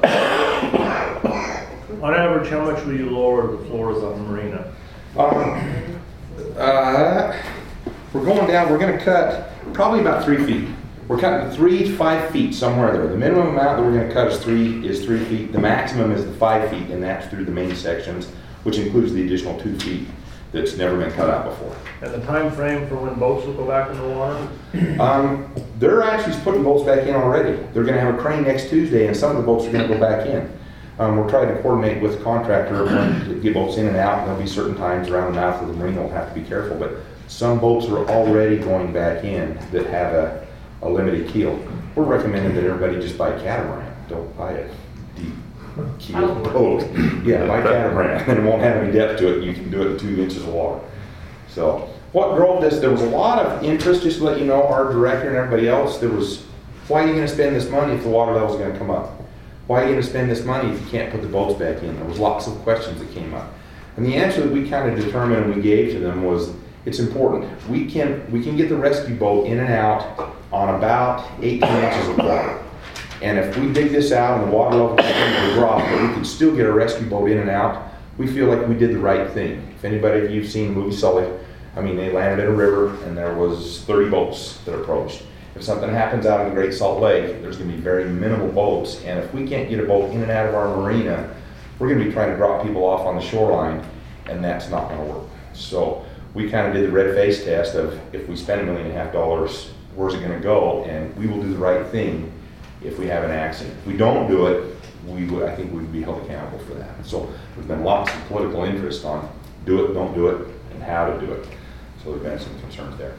On average, how much will you lower the floors on the marina? Um, uh, we're going down, we're gonna cut probably about three feet. We're cutting three to five feet somewhere there. The minimum amount that we're gonna cut is three, is three feet. The maximum is the five feet, and that's through the main sections, which includes the additional two feet that's never been cut out before. And the time frame for when boats will go back in the water? Um, they're actually putting boats back in already. They're gonna have a crane next Tuesday, and some of the boats are gonna go back in. Um, we're trying to coordinate with the contractor when to get boats in and out, and there'll be certain times around the mouth of the marina we'll have to be careful, but some boats are already going back in that have a, a limited keel. We're recommending that everybody just buy a catamaran, don't buy a deep keel boat. Yeah, buy a catamaran, and it won't have any depth to it, you can do it in two inches of water. So, what drove this, there was a lot of interest, just to let you know, our director and everybody else, there was, why are you gonna spend this money if the water level's gonna come up? Why are you gonna spend this money if you can't put the boats back in? There was lots of questions that came up. And the answer that we kind of determined and we gave to them was, it's important. We can, we can get the rescue boat in and out on about eighteen inches of water. And if we dig this out and the water level continues to drop, but we can still get a rescue boat in and out, we feel like we did the right thing. If anybody of you've seen the movie Sully, I mean, they landed in a river and there was thirty boats that approached. If something happens out in the Great Salt Lake, there's gonna be very minimal boats, and if we can't get a boat in and out of our marina, we're gonna be trying to drop people off on the shoreline, and that's not gonna work. So we kind of did the red face test of, if we spend a million and a half dollars, where's it gonna go? And we will do the right thing if we have an accident. If we don't do it, we would, I think we'd be held accountable for that. So there's been lots of political interest on do it, don't do it, and how to do it. So there's been some concerns there.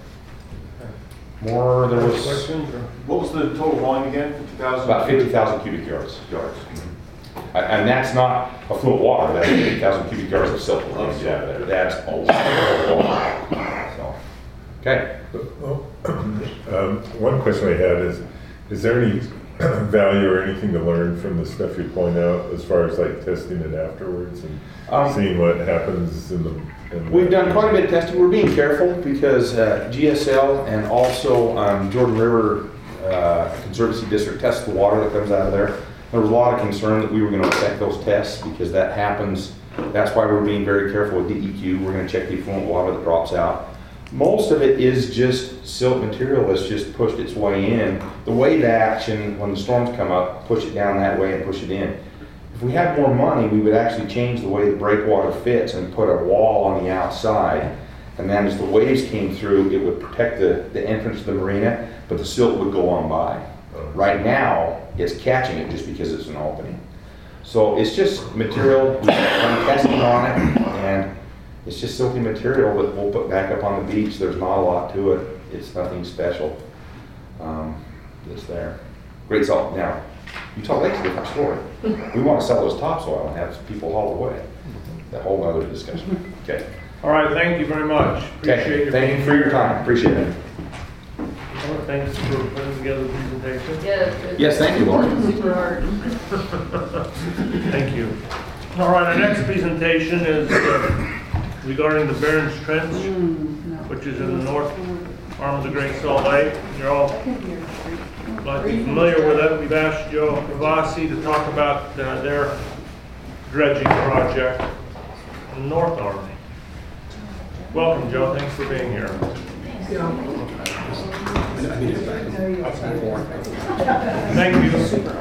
More, there was Questions? What was the total volume again, two thousand? about fifty thousand cubic yards. yards. A- And that's not affluent water, that's eight thousand cubic yards of silt we're gonna get out of there. That's a lot of water. So, okay. Um, one question I had is, is there any value or anything to learn from the stuff you point out as far as like testing it afterwards and Um, seeing what happens in the? In the We've done quite a bit of testing. We're being careful because uh, G S L and also um, Jordan River uh, Conservancy District tests the water that comes out of there. There was a lot of concern that we were going to affect those tests because that happens. That's why we're being very careful with D E Q. We're going to check the effluent water that drops out. Most of it is just silt material that's just pushed its way in. The wave action, when the storms come up, push it down that way and push it in. If we had more money, we would actually change the way the breakwater fits and put a wall on the outside. And then as the waves came through, it would protect the, the entrance to the marina, but the silt would go on by. Right now, it's catching it just because it's an opening. So it's just material, we've done testing on it, and it's just silty material that we'll put back up on the beach. There's not a lot to it. It's nothing special um, that's there. Great Salt. Now, Utah Lake's a different story. We want to sell those topsoil and have people haul away. A whole other discussion. Okay. All right, thank you very much. Appreciate Okay. your Thank being you for your here. time. Appreciate it. Well, thanks for putting together the presentation. Yeah. it's- Yes, thank you, Lauren. Super hard. Thank you. All right, our next presentation is uh, regarding the Barron's Trench, which is in the north arm of the Great Salt Lake. You're all likely familiar with it. We've asked Joe Ravasi to talk about uh, their dredging project in the north arm. Welcome, Joe. Thanks for being here. Thank you.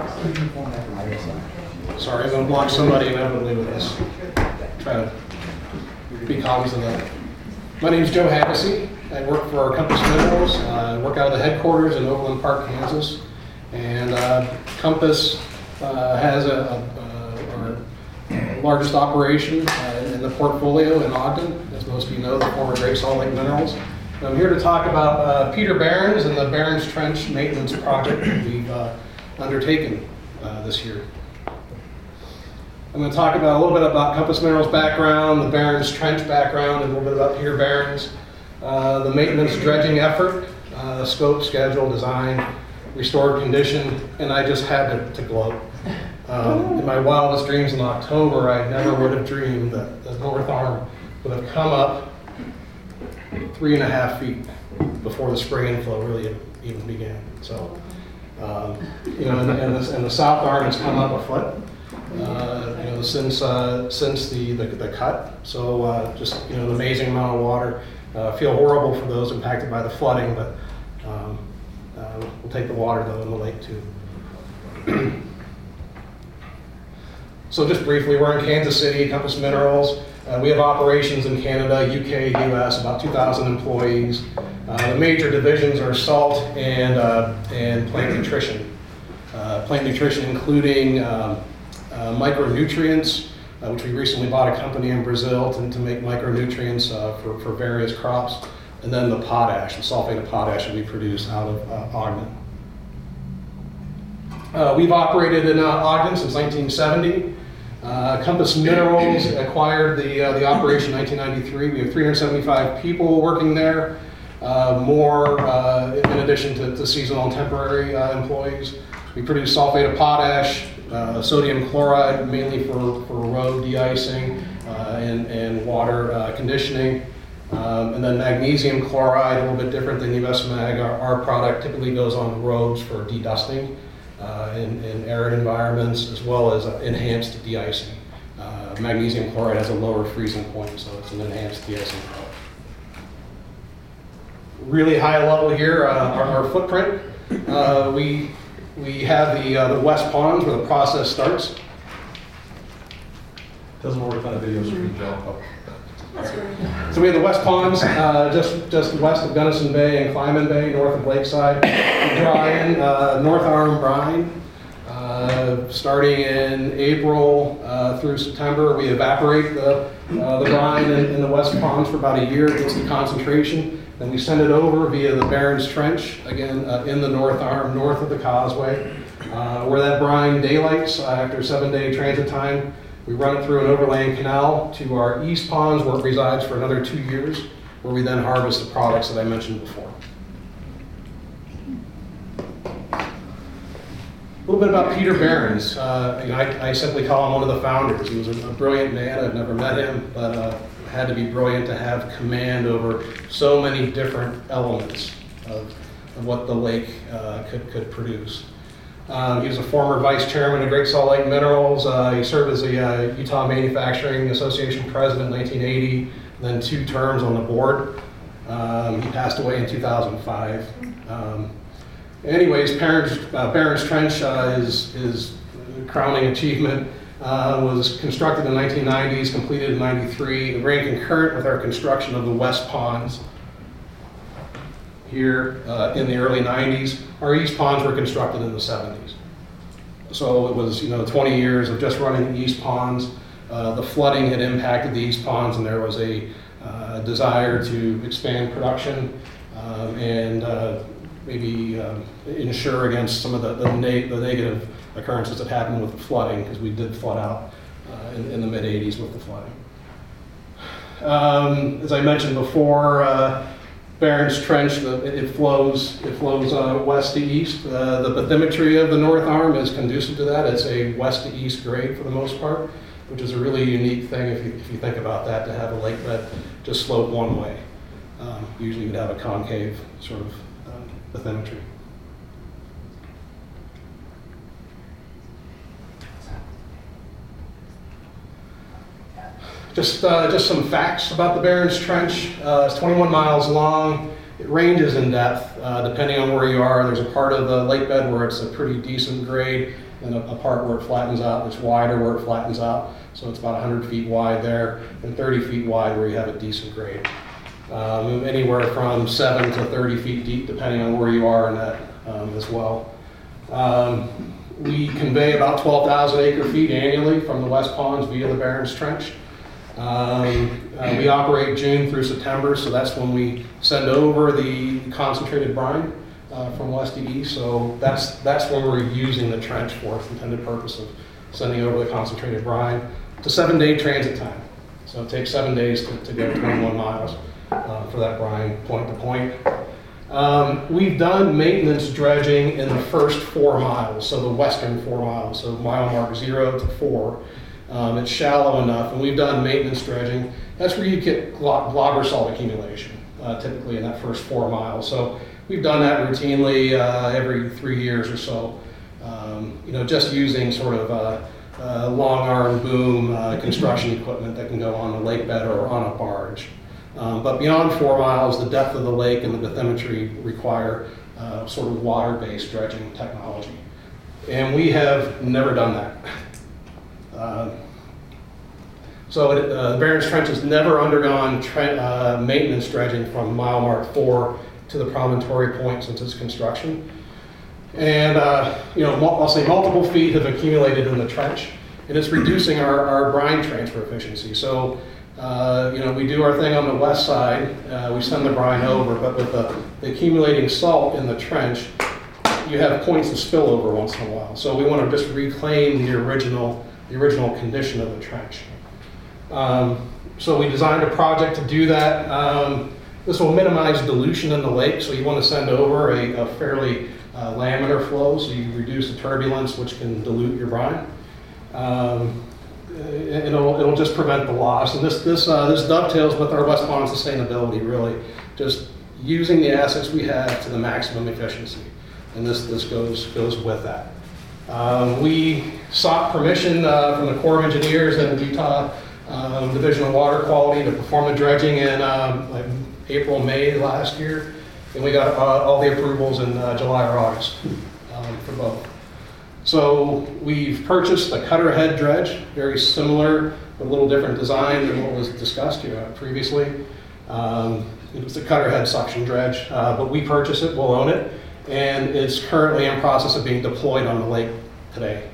Sorry, I'm gonna block somebody inevitably with this. Try to be cognizant of that. My name's Joe Havacy. I work for Compass Minerals. Uh, I work out of the headquarters in Overland Park, Kansas. And uh, Compass uh, has a, a, a, our largest operation uh, in the portfolio in Ogden, as most of you know, the former Great Salt Lake Minerals. And I'm here to talk about uh, Peter Barron's and the Barron's Trench Maintenance Project that we've uh, undertaken uh, this year. I'm going to talk about a little bit about Compass Minerals' background, the Barron's Trench background, and a little bit about Peter Barron's, uh, the maintenance dredging effort, uh, scope, schedule, design, restored condition, and I just had to, to gloat. Um, in my wildest dreams in October, I never would have dreamed that the North Arm would have come up three and a half feet before the spring inflow really even began. So, um, you know, and, and, the, and the South Arm has come up a foot. Uh, you know, since uh, since the, the the cut, so uh, just you know, an amazing amount of water. Uh, feel horrible for those impacted by the flooding, but um, uh, we'll take the water though in the lake too. So just briefly, we're in Kansas City, Compass Minerals. Uh, we have operations in Canada, U K, U S, about two thousand employees. Uh, the major divisions are salt and uh, and plant nutrition. Uh, plant nutrition including um, Uh, micronutrients, uh, which we recently bought a company in Brazil to, to make micronutrients uh, for, for various crops, and then the potash, the sulfate of potash that we produce out of uh, Ogden. Uh, we've operated in uh, Ogden since nineteen seventy. Uh, Compass Minerals acquired the, uh, the operation in nineteen ninety-three. We have three hundred seventy-five people working there, uh, more uh, in addition to, to seasonal and temporary uh, employees. We produce sulfate of potash, uh, sodium chloride, mainly for, for road de-icing uh, and, and water uh, conditioning. Um, and then magnesium chloride, a little bit different than U S Mag. Our, our product typically goes on roads for de-dusting uh, in, in arid environments, as well as uh, enhanced de-icing. Uh, magnesium chloride has a lower freezing point, so it's an enhanced de-icing product. Really high level here, uh, our, our footprint. Uh, we We have the, uh, the West Ponds where the process starts. Doesn't work on a video screen, Joe. So we have the West Ponds, uh, just, just west of Gunnison Bay and Clyman Bay, north of Lakeside. We draw in uh, North Arm brine. Uh, starting in April uh, through September, we evaporate the, uh, the brine in, in the West Ponds for about a year. It gets the concentration. Then we send it over via the Barron's Trench, again uh, in the North Arm, north of the causeway. Uh, where that brine daylights, uh, after seven-day transit time, we run it through an overland canal to our east ponds where it resides for another two years, where we then harvest the products that I mentioned before. A little bit about Peter Behrens. Uh, you know, I, I simply call him one of the founders. He was a, a brilliant man. I've never met him, but uh, had to be brilliant to have command over so many different elements of, of what the lake uh, could, could produce. Um, he was a former vice chairman of Great Salt Lake Minerals. Uh, he served as the uh, Utah Manufacturing Association president in nineteen eighty, then two terms on the board. Um, he passed away in two thousand five. Um, anyways, Behrens, uh, Behrens Trench, uh, his, his crowning achievement, uh, was constructed in the nineteen nineties, completed in ninety-three. It ran concurrent with our construction of the West Ponds here uh, in the early nineties. Our East Ponds were constructed in the seventies. So it was, you know, twenty years of just running the East Ponds. Uh, the flooding had impacted the East Ponds, and there was a uh, desire to expand production um, and uh, maybe um, insure against some of the, the, ne the negative occurrences that happened with the flooding, because we did flood out uh, in, in the mid eighties with the flooding. Um, as I mentioned before, uh, Behrens Trench, the, it flows, it flows uh, west to east. Uh, the bathymetry of the North Arm is conducive to that. It's a west to east grade for the most part, which is a really unique thing if you, if you think about that, to have a lake bed just slope one way. Um, usually you'd have a concave sort of um, bathymetry. Just, uh, just some facts about the Behrens Trench. Uh, it's twenty-one miles long. It ranges in depth uh, depending on where you are. There's a part of the lake bed where it's a pretty decent grade, and a, a part where it flattens out. It's wider where it flattens out. So it's about one hundred feet wide there, and thirty feet wide where you have a decent grade. Um, anywhere from seven to thirty feet deep depending on where you are in that um, as well. Um, we convey about twelve thousand acre feet annually from the West Ponds via the Behrens Trench. Um, uh, we operate June through September, so that's when we send over the concentrated brine uh, from west to east. So that's that's when we're using the trench for its intended purpose of sending over the concentrated brine. It's a seven-day transit time, so it takes seven days to, to go twenty-one miles uh, for that brine point to point. Um, we've done maintenance dredging in the first four miles, so the western four miles, so mile mark zero to four. Um, it's shallow enough, and we've done maintenance dredging. That's where you get glo globber salt accumulation, uh, typically in that first four miles. So we've done that routinely uh, every three years or so. Um, you know, just using sort of uh, uh, long arm boom uh, construction equipment that can go on the lake bed or on a barge. Um, but beyond four miles, the depth of the lake and the bathymetry require uh, sort of water-based dredging technology. And we have never done that. Uh, so it, uh, the Behrens Trench has never undergone uh, maintenance dredging from mile mark four to the promontory point since its construction. And uh, you know, I'll say multiple feet have accumulated in the trench, and it's reducing our, our brine transfer efficiency. So uh, you know, we do our thing on the west side, uh, we send the brine over, but with the, the accumulating salt in the trench, you have points of spillover once in a while. So we want to just reclaim the original the original condition of the trench. Um, so we designed a project to do that. Um, this will minimize dilution in the lake, so you want to send over a, a fairly uh, laminar flow, so you reduce the turbulence, which can dilute your brine. Um, it'll, it'll just prevent the loss, and this, this, uh, this dovetails with our West Pond sustainability, really. Just using the assets we have to the maximum efficiency, and this, this goes, goes with that. Um, we sought permission uh, from the Corps of Engineers and the Utah um, Division of Water Quality to perform the dredging in um, like April, May last year, and we got uh, all the approvals in uh, July or August um, for both. So we've purchased a cutter head dredge, very similar but a little different design than what was discussed here previously. Um, it was the cutter head suction dredge, uh, but we purchased it, we'll own it. And it's currently in process of being deployed on the lake today.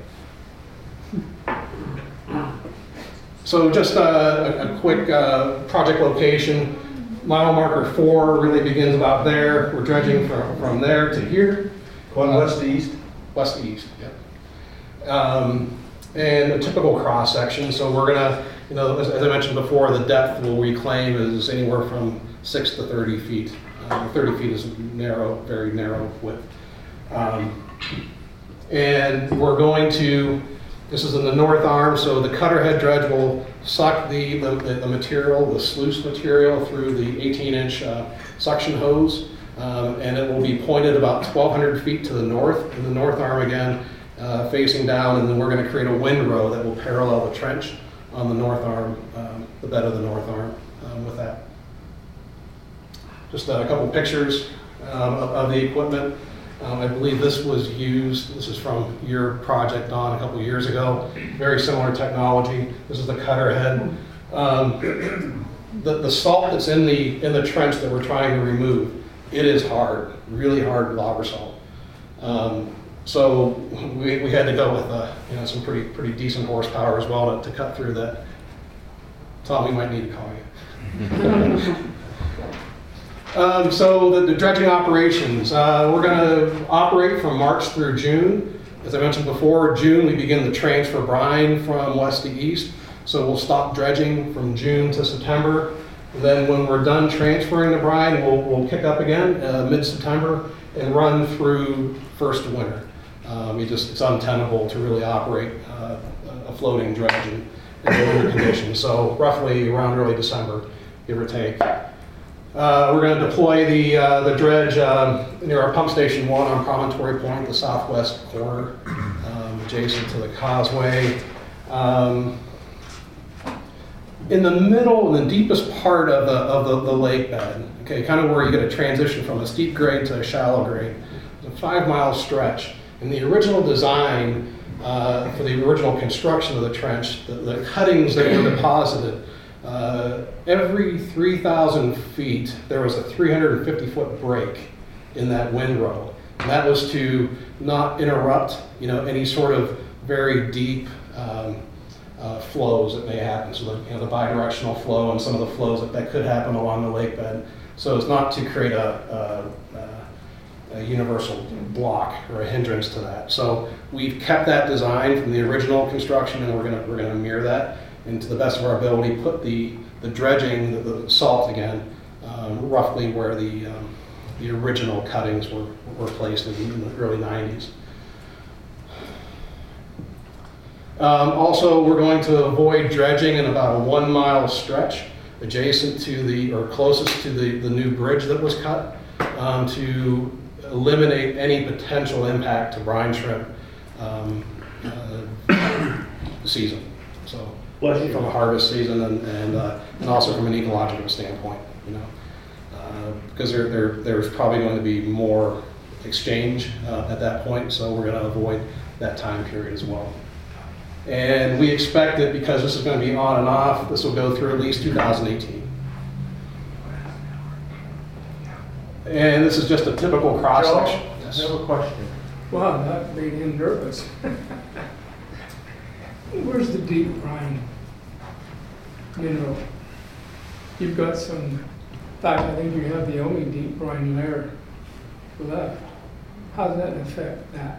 So just uh, a, a quick uh, project location. Mile marker four really begins about there. We're dredging from, from there to here. Going west to east? west to east, yeah. Um, and a typical cross section, so we're gonna, you know, as, as I mentioned before, the depth we'll reclaim is anywhere from six to thirty feet. Uh, thirty feet is narrow, very narrow width. Um, and we're going to, this is in the north arm, so the cutter head dredge will suck the, the, the material, the sluice material through the eighteen inch uh, suction hose, um, and it will be pointed about twelve hundred feet to the north, in the north arm again, uh, facing down, and then we're going to create a windrow that will parallel the trench on the north arm, um, the bed of the north arm um, with that. Just a couple pictures um, of, of the equipment. Um, I believe this was used, this is from your project on a couple years ago, very similar technology. This is the cutter head. Um, the, the salt that's in the, in the trench that we're trying to remove, it is hard, really hard logger salt. Um, so we, we had to go with uh, you know, some pretty, pretty decent horsepower as well to, to cut through that. Tom, we might need to call you. Um, so the, the dredging operations, uh, we're going to operate from March through June. As I mentioned before, June we begin the transfer brine from west to east. So we'll stop dredging from June to September. And then when we're done transferring the brine, we'll, we'll kick up again uh, mid-September and run through first winter. Um, it just, it's untenable to really operate uh, a floating dredge in, in winter conditions. So roughly around early December, give or take. Uh, we're going to deploy the, uh, the dredge um, near our pump station one on Promontory Point, the southwest corner, um, adjacent to the causeway. Um, in the middle, in the deepest part of the, of the, the lake bed, okay, kind of where you get a transition from a steep grade to a shallow grade, it's a five mile stretch. In the original design, uh, for the original construction of the trench, the, the cuttings that were deposited, Uh, every three thousand feet, there was a three hundred fifty foot break in that windrow. And that was to not interrupt, you know, any sort of very deep um, uh, flows that may happen. So the, you know, the bidirectional flow and some of the flows that, that could happen along the lake bed. So it's not to create a, a, a universal block or a hindrance to that. So we've kept that design from the original construction, and we're gonna, we're gonna mirror that. And to the best of our ability, put the, the dredging, the, the salt again, um, roughly where the, um, the original cuttings were, were placed in, in the early nineties. Um, also, we're going to avoid dredging in about a one mile stretch adjacent to the, or closest to the, the new bridge that was cut, um, to eliminate any potential impact to brine shrimp um, uh, season. So. From a harvest season and and, uh, and also from an ecological standpoint, you know, uh, because there, there there's probably going to be more exchange uh, at that point, so we're going to avoid that time period as well. And we expect that because this is going to be on and off, this will go through at least two thousand eighteen. And this is just a typical cross section. Yes. I have a question. Wow, that made him nervous. Where's the deep brine mineral? You've got some, in fact, I think you have the only deep brine layer left. How does that affect that?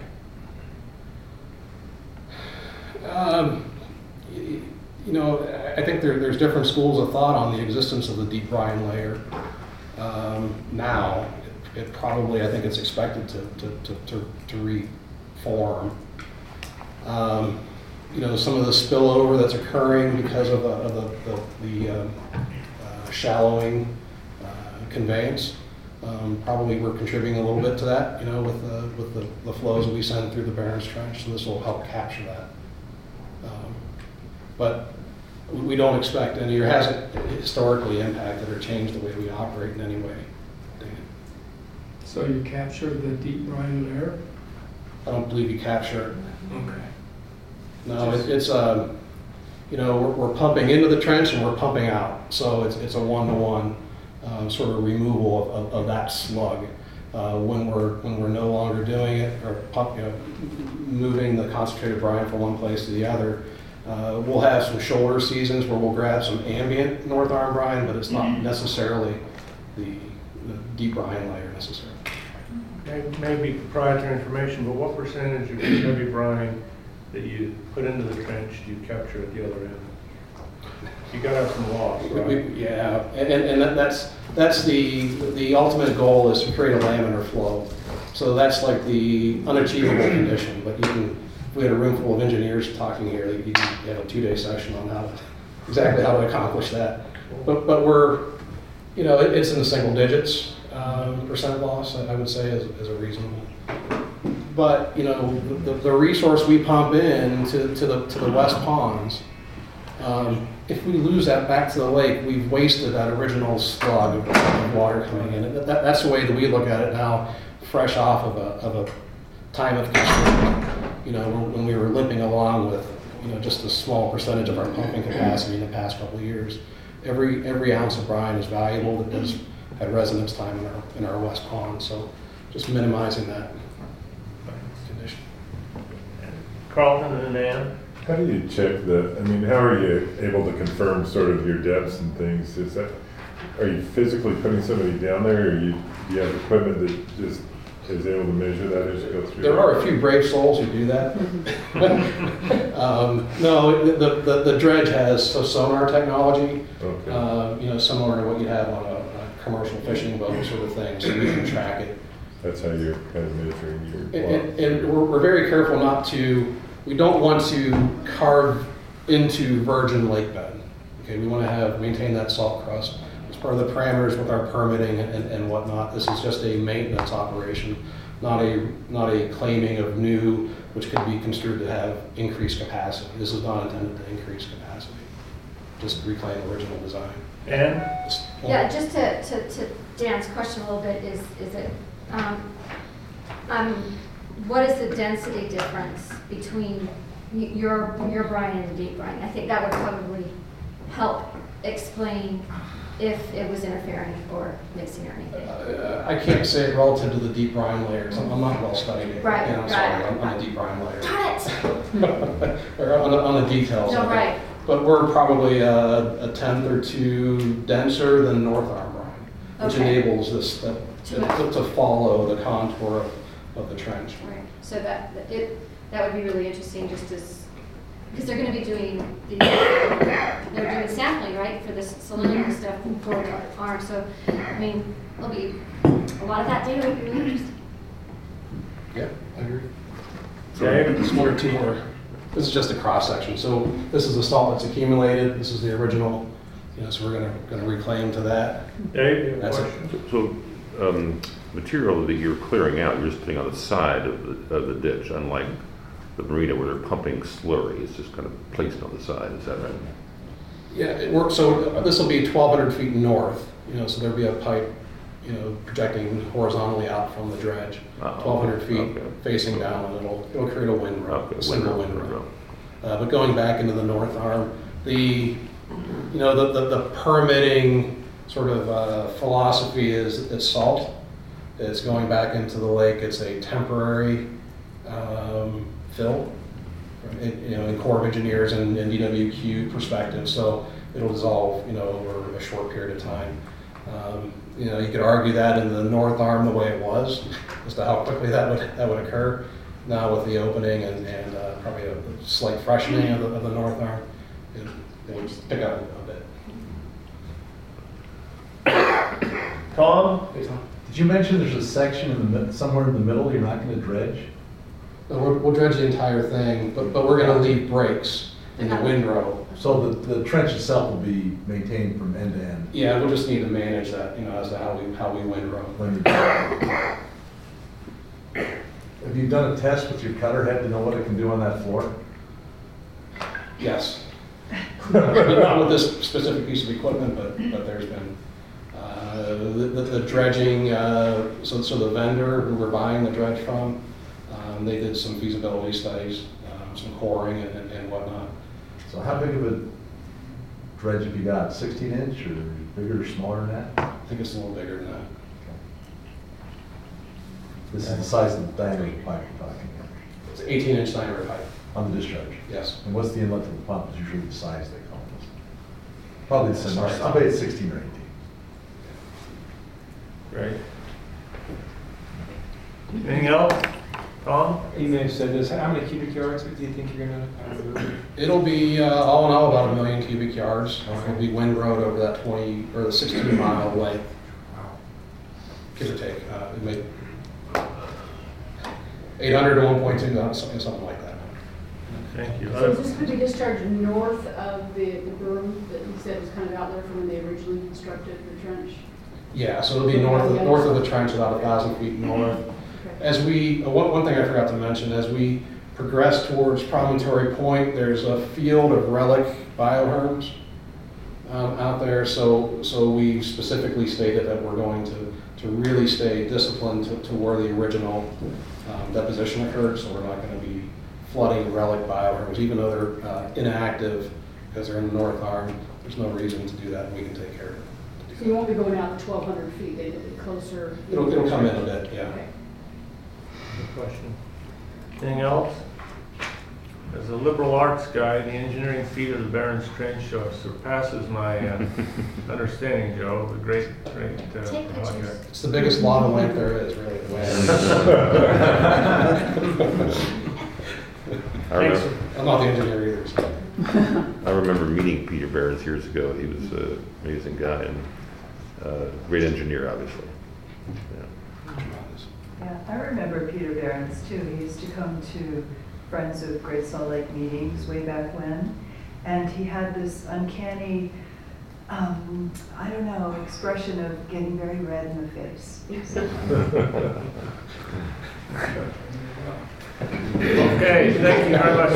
Um, you, you know, I think there, there's different schools of thought on the existence of the deep brine layer. Um, now, it, it probably, I think it's expected to, to, to, to, to reform. Um, You know, some of the spillover that's occurring because of the, of the, the, the um, uh, shallowing uh, conveyance. Um, probably we're contributing a little bit to that, you know, with the, with the, the flows that we send through the Barrens Trench, so this will help capture that. Um, but we don't expect any, or hasn't historically impacted or changed the way we operate in any way. So you capture the deep brine layer? I don't believe you capture it. Okay. No, it, it's, um, you know, we're, we're pumping into the trench and we're pumping out. So it's, it's a one-to-one um, sort of removal of, of, of that slug. Uh, when we're when we're no longer doing it or pump, you know, moving the concentrated brine from one place to the other, uh, we'll have some shoulder seasons where we'll grab some ambient north arm brine, but it's not necessarily the, the deep brine layer necessarily. It may be proprietary information, but what percentage of your heavy brine that you put into the trench do you capture at the other end? You gotta have some loss, We- right? we- Yeah, and, and and that- that's, that's the, the ultimate goal is to create a laminar flow. So that's like the unachievable condition, but you can, if we had a room full of engineers talking here, you could have a two-day session on how, to exactly how to accomplish that. But, but we're, you know, it- it's in the single digits, um, percent loss, I I would say, is, is a reasonable. But, you know, the, the resource we pump in to, to the, to the west ponds, um, if we lose that back to the lake, we've wasted that original slug of, of water coming in. And that, that's the way that we look at it now, fresh off of a, of a time of construction. You know, when when we were limping along with, you know, just a small percentage of our pumping capacity in the past couple of years. Every, every ounce of brine is valuable that has had residence time in our, in our west pond. So just minimizing that condition. Carlton and Ann? How do you check the, I mean, how are you able to confirm sort of your depths and things? Is that, are you physically putting somebody down there, or you, do you have equipment that just is able to measure that as you go through? There are a few brave souls who do that. um, no, the, the, the dredge has so sonar technology, Okay. uh, you know, similar to what you have on a, a commercial fishing boat sort of thing, so we can track it. That's how you're kind of measuring your. And, and, and we're, we're very careful not to, we don't want to carve into virgin lake bed. Okay, we want to have, maintain that salt crust. As part of the parameters with our permitting and, and whatnot, this is just a maintenance operation, not a, not a claiming of new, which could be construed to have increased capacity. This is not intended to increase capacity, just reclaim original design. And? Yeah, just to, to, to Dan's question a little bit, is, is it, um, um, what is the density difference between y- your, your brine and the deep brine? I think that would probably help explain if it was interfering or mixing or anything. Uh, I can't say it relative to the deep brine layers. I'm I'm not well studied. Right, and I'm right. sorry, on, on the deep brine layer. Darn it! Or on the, on the details. No, of it. right. But we're probably a, a tenth or two denser than North Arm brine, which Okay. enables this to, To- to, to follow the contour of, of the trench. Right, so that, it, that would be really interesting, just as, because they're gonna be doing the, they're doing sampling, right, for this salinity stuff for the arm, so, I mean, there'll be, a lot of that data would be really interesting. Yeah, I agree. Dave? This one or two more. This is just a cross section. So this is the salt that's accumulated. This is the original, you know, so we're gonna, gonna reclaim to that. Dave, you have a That's it. question? So, um, material that you're clearing out, you're just putting on the side of the, of the ditch, unlike the marina where they're pumping slurry, it's just kind of placed on the side, is that right? Yeah, it works. So this will be twelve hundred feet north, you know, so there'll be a pipe, you know, projecting horizontally out from the dredge, Oh, twelve hundred feet okay. facing down, and it'll, it'll create a windrow, Okay, a single windrow, windrow. windrow. Uh, but going back into the north arm, the, you know, the, the, the permitting sort of uh, philosophy is it's salt. It's going back into the lake. It's a temporary um, fill, it, you know, in Corps of Engineers and, and D W Q perspective. So it'll dissolve, you know, over a short period of time. Um, you know, you could argue that in the north arm the way it was, as to how quickly that would that would occur. Now with the opening and, and uh, probably a slight freshening of the, of the north arm, it, it would pick up a bit. Tom? Did you mention there's a section in the, mid- somewhere in the middle you're not gonna dredge? So we're, we'll dredge the entire thing, but, but we're gonna leave breaks in the windrow. So the, the trench itself will be maintained from end to end? Yeah, we'll just need to manage that, you know, as to how we, how we windrow. When you- Have you done a test with your cutter head to know what it can do on that floor? Yes. Not with this specific piece of equipment, but, but there's been, uh, the, the the dredging, uh, so, so the vendor who we're buying the dredge from, um, they did some feasibility studies, um, some coring and, and whatnot. So how big of a dredge have you got, sixteen inch or bigger or smaller than that? I think it's a little bigger than that. This is the size of the diameter of the pipe you're talking about? It's eighteen inch diameter pipe. On the discharge? Yes. And what's the inlet to the pump is usually the size they call this? Probably the same, Sorry. I'll bet it's sixteen or eighteen. Right. Anything else? Tom? You may have said this, how many cubic yards do you think you're gonna uh, move? It'll be, uh, all in all, about a million cubic yards. It'll be wind road over that twenty, or the sixteen mile length, give or take. Uh, it may, eight hundred to one point two, something, something like that. Thank you. So is this going to be discharged north of the, the berm that you said was kind of out there from when they originally constructed the trench? Yeah, so it'll be north of, north of the trench, about a thousand feet north. As we, uh, one, one thing I forgot to mention, as we progress towards Promontory Point, there's a field of relic bioherms um, out there. So, so we specifically stated that we're going to, to really stay disciplined to, to where the original um, deposition occurred. So we're not going to be flooding relic bioherms, even though they're uh, inactive because they're in the North Arm. There's no reason to do that, and we can take care of it. So you won't be going out to twelve hundred feet, they'll be closer? It'll, it'll come in a bit, yeah. Okay. Good question. Anything else? As a liberal arts guy, the engineering feat of the Barron's Trench show surpasses my uh, understanding, Joe. The great, great uh, Take pictures. project. It's the biggest lava lamp there is, really. The way I remember, I'm not the engineer either. So. I remember meeting Peter Behrens years ago. He was an amazing guy and uh, great engineer, obviously. Yeah. Yeah, I remember Peter Behrens too. He used to come to Friends of Great Salt Lake meetings way back when, and he had this uncanny, um, I don't know, expression of getting very red in the face. Okay, thank you very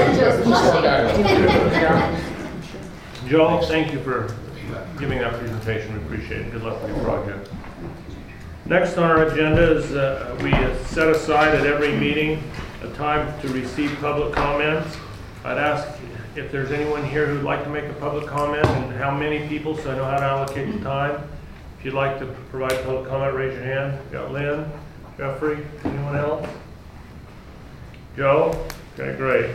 much. Joe, thank you for giving that presentation. We appreciate it. Good luck with your project. Next on our agenda is uh, we set aside at every meeting a time to receive public comments. I'd ask if there's anyone here who'd like to make a public comment and how many people, so I know how to allocate the time. If you'd like to provide public comment, raise your hand. Got Lynn, Jeffrey, anyone else? Joe? Okay, great.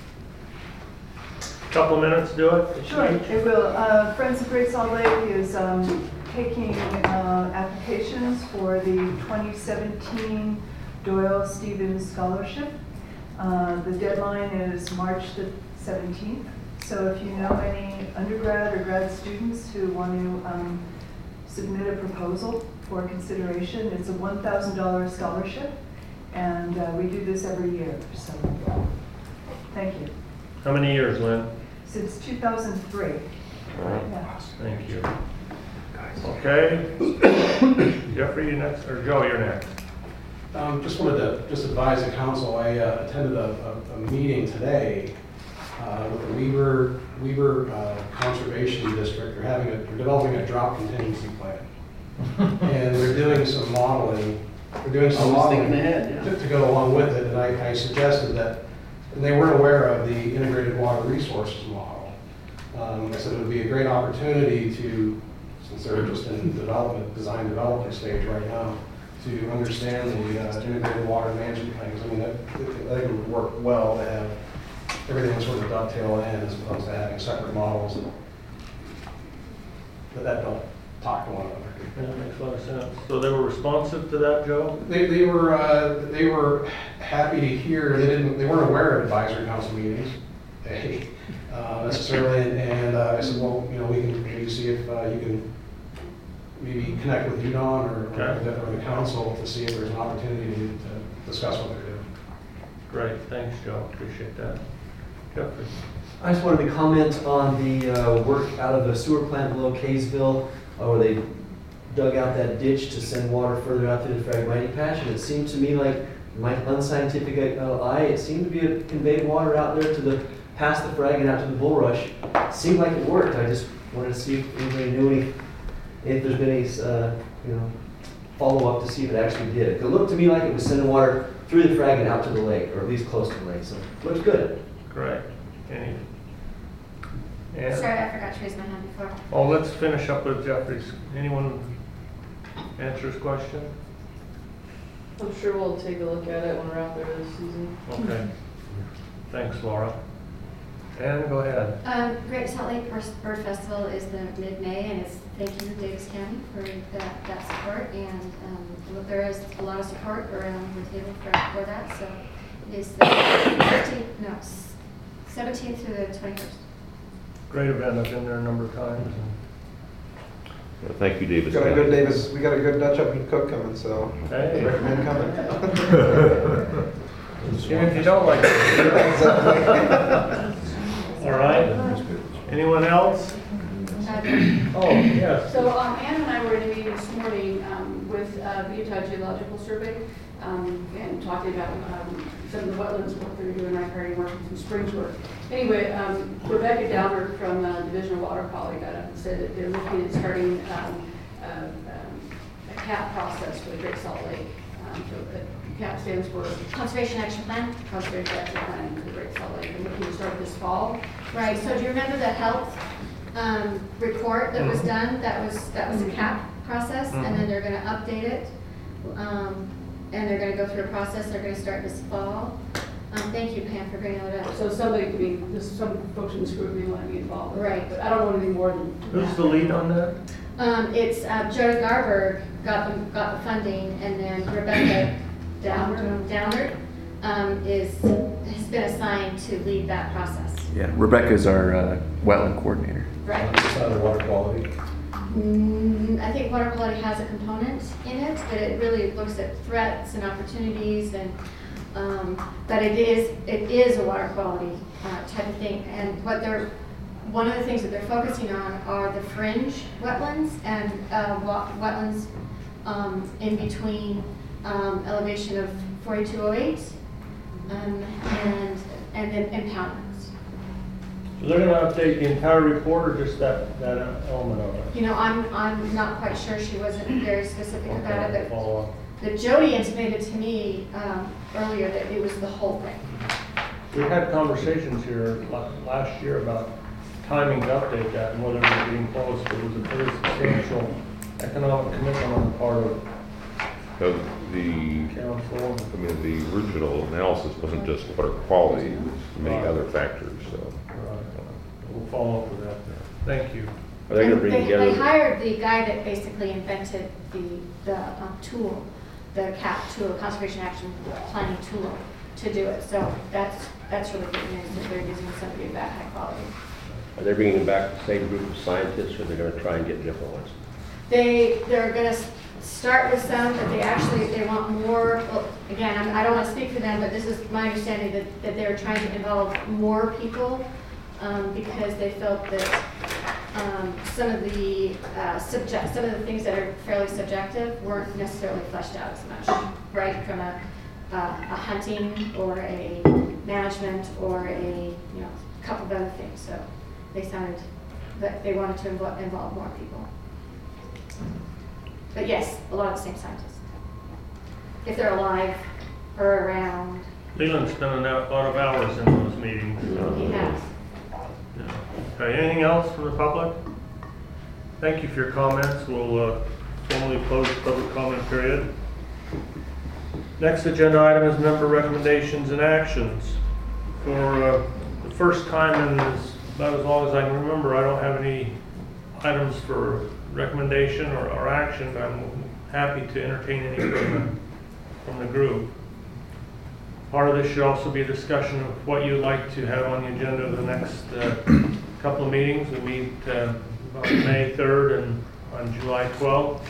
Couple minutes, do it? Sure, it will. Uh, Friends of Great Salt Lake is um, taking uh, applications for the twenty seventeen Doyle Stevens Scholarship. Uh, the deadline is March the seventeenth. So if you know any undergrad or grad students who want to um, submit a proposal for consideration, it's a one thousand dollar scholarship, and uh, we do this every year. So thank you. How many years, Lynn? Since two thousand three. Yeah. Thank you. Okay. Jeffrey, you next, or Joe, you're next. Um, just wanted to just advise the council, I uh, attended a, a, a meeting today uh, with the Weaver, Weaver uh, Conservation District. They're having a, they're developing a drought contingency plan. And they're doing some modeling, they're doing some modeling ahead, yeah. to, to go along with it. And I, I suggested that, and they weren't aware of the integrated water resources model. Um, I said it would be a great opportunity to, since they're just in development, design development stage right now, to understand the uh, integrated water management plans. I mean, that, I think it would work well to have everything sort of dovetail in as opposed to having separate models that, that don't talk to one another. That makes a lot of sense. So they were responsive to that, Joe? They, they were uh, they were happy to hear. They didn't they weren't aware of advisory council meetings, they, uh, necessarily. And, and uh, I said, well, you know, we can maybe see if uh, you can maybe connect with U N O N or, Okay. or, the, or the council to see if there's an opportunity to, to discuss what they're doing. Great, thanks, Joe. Appreciate that. Jeffrey? I just wanted to comment on the uh, work out of the sewer plant below Kaysville, uh, where they dug out that ditch to send water further out through the Phragmites patch, and it seemed to me like, my unscientific uh, eye, it seemed to be a conveyed water out there to the past the frag and out to the bulrush. It seemed like it worked. I just wanted to see if anybody knew any, if there's been any, uh, you know, follow up to see if it actually did. It looked to me like it was sending water through the frag and out to the lake, or at least close to the lake. So it looks good. Great. Any? Yeah. Sorry, I forgot to raise my hand before. Oh, let's finish up with Jeffrey's. Anyone answer his question? I'm sure we'll take a look at it when we're out there this season. Okay. Thanks, Laura. And go ahead. Um, Great Salt Lake Bird Bird Festival is the mid-May, and it's thank you, Davis County. Brian for that, that support, and um, there is a lot of support around the table for, for that, so it is the fifteenth, no, seventeenth through the twenty-first. Great event, I've been there a number of times. Well, thank you, Davis. We got a good Davis, we got a good Dutch oven cook coming, so Hey. recommend coming. Even if you don't like it. All right. Anyone else? Oh, yes. So um, Ann and I were in a meeting this morning um, with uh, the Utah Geological Survey um, and talking about um, some of the wetlands work they're doing right here, working some springs work. Anyway, um, Rebecca Downer from uh, Division of Water Quality got up and said that they're looking at starting um, uh, um, a C A P process for the Great Salt Lake. Um, so the C A P stands for Conservation Action Plan. Conservation Action Plan for the Great Salt Lake. They're looking to start this fall. Right, so do you remember the health um, report that was done? That was, that was a C A P process, and then they're gonna update it. Um, and they're gonna go through a process, they're gonna start this fall. Um, thank you, Pam, for bringing that up. So somebody could be, this, some folks in this group may want to be involved. with Right. it, But I don't know anything more than. Who's the lead on that? Um, it's, uh, Jody Garberg got the, got the funding, and then Rebecca Downer, Downer, um, is, has been assigned to lead that process. Yeah, Rebecca's our uh, wetland coordinator. Right. It's not the water quality. Mm, I think water quality has a component in it, but it really looks at threats and opportunities, and, um, but it is, it is a water quality, uh, type of thing. And what they're, one of the things that they're focusing on are the fringe wetlands and, uh, wa- wetlands, um, in between, um, elevation of forty-two oh eight, um, and, and then impoundments. So they're gonna update the entire report or just that, that element of it? You know, I'm, I'm not quite sure, she wasn't very specific about Okay, it, follow up. but, but Jody intimated to me, um, earlier that it was the whole thing. We had conversations here la- last year about timing to update that and whether we were getting close. It was a very substantial economic commitment on the part of Uh, The, council. I mean, the original analysis wasn't just water quality, it was many Right. other factors, so. Right. We'll follow up with that. Thank you. Are they gonna And bring they, together? they hired the guy that basically invented the, the um, tool, the C A P tool, Conservation Action Planning tool, to do it. So that's, that's really good news that they're using somebody of that high quality. Are they bringing back the same group of scientists, or they're gonna try and get different ones? They, they're gonna s- start with some, but they actually, they want more, well, again, I'm- I don't want to speak for them, but this is my understanding that, that they're trying to involve more people, um, because they felt that, um, some of the, uh, subject, some of the things that are fairly subjective weren't necessarily fleshed out as much, right, from a, uh, a hunting or a management or a, you know, couple of other things, so they sounded, that they wanted to involve, involve more people. But yes, a lot of the same scientists. If they're alive or around. Leland's spent a lot of hours in those meetings. He has. Yeah. Okay, anything else from the public? Thank you for your comments. We'll uh, formally close the public comment period. Next agenda item is member recommendations and actions. For uh, the first time in as about as long as I can remember, I don't have any items for recommendation or, or action, but I'm happy to entertain any from the, from the group. Part of this should also be a discussion of what you'd like to have on the agenda of the next uh, couple of meetings. We meet uh, on May third and on July twelfth.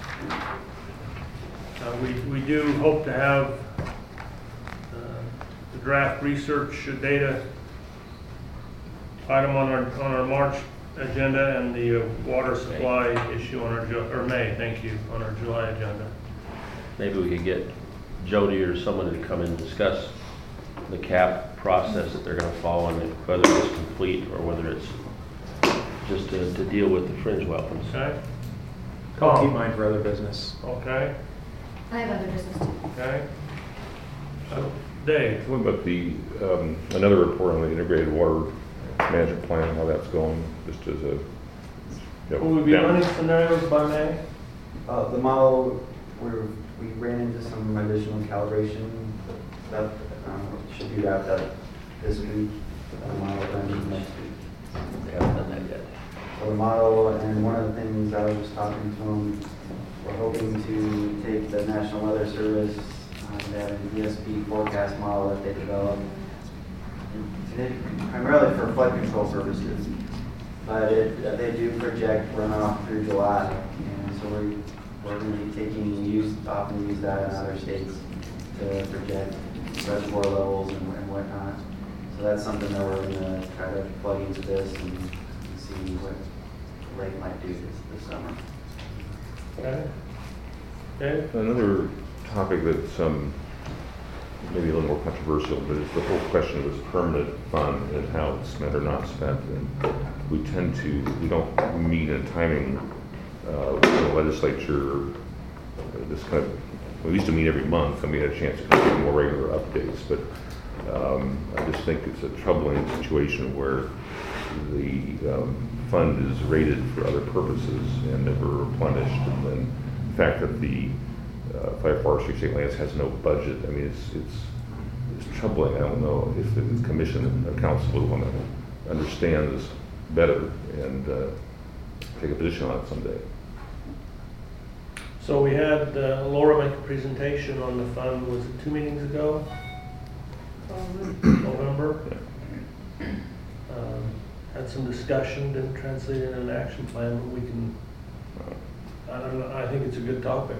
Uh, we, we do hope to have uh, the draft research data item on our, on our March agenda and the uh, water supply issue on our, Ju- or May, thank you, on our July agenda. Maybe we could get Jody or someone to come and discuss the C A P process that they're gonna follow, and whether it's complete or whether it's just to, to deal with the fringe wetlands. Okay? I'll keep Tom? mine for other business. Okay, I have other business too. okay. Uh, Dave? What about the, um, another report on the integrated water management plan, how that's going, just as a. you know, Will we be down- running scenarios by May? Uh, the model, we we ran into some additional calibration that um, should be wrapped up this week. The model runs next week. We haven't done that yet. for the model, and one of the things I was just talking to them, we're hoping to take the National Weather Service, um, they have an E S P forecast model that they developed, and primarily for flood control purposes. But it, uh, they do project runoff through July, and so we, we're going to be taking use, often use that in other states to project reservoir levels and, and whatnot. So that's something that we're going to try to plug into this and, and see what the lake might do this, this summer. Okay. Okay. Another topic that's um, maybe a little more controversial, but it's the whole question of this permanent fund and how it's spent or not spent. And we tend to, we don't meet in timing uh, with the legislature. Uh, this kind of, we used to meet every month, and we had a chance to kind of get more regular updates. But um, I just think it's a troubling situation where the um, fund is rated for other purposes and never replenished, and then the fact that the uh, Fire Forestry State Lands has no budget. I mean, it's it's it's troubling. I don't know if the commission and council will want to understand this better and uh, take a position on it someday. So we had uh, Laura make a presentation on the fund, was it two meetings ago? November. Um, had some discussion, didn't translate into an action plan, but we can, I don't know, I think it's a good topic.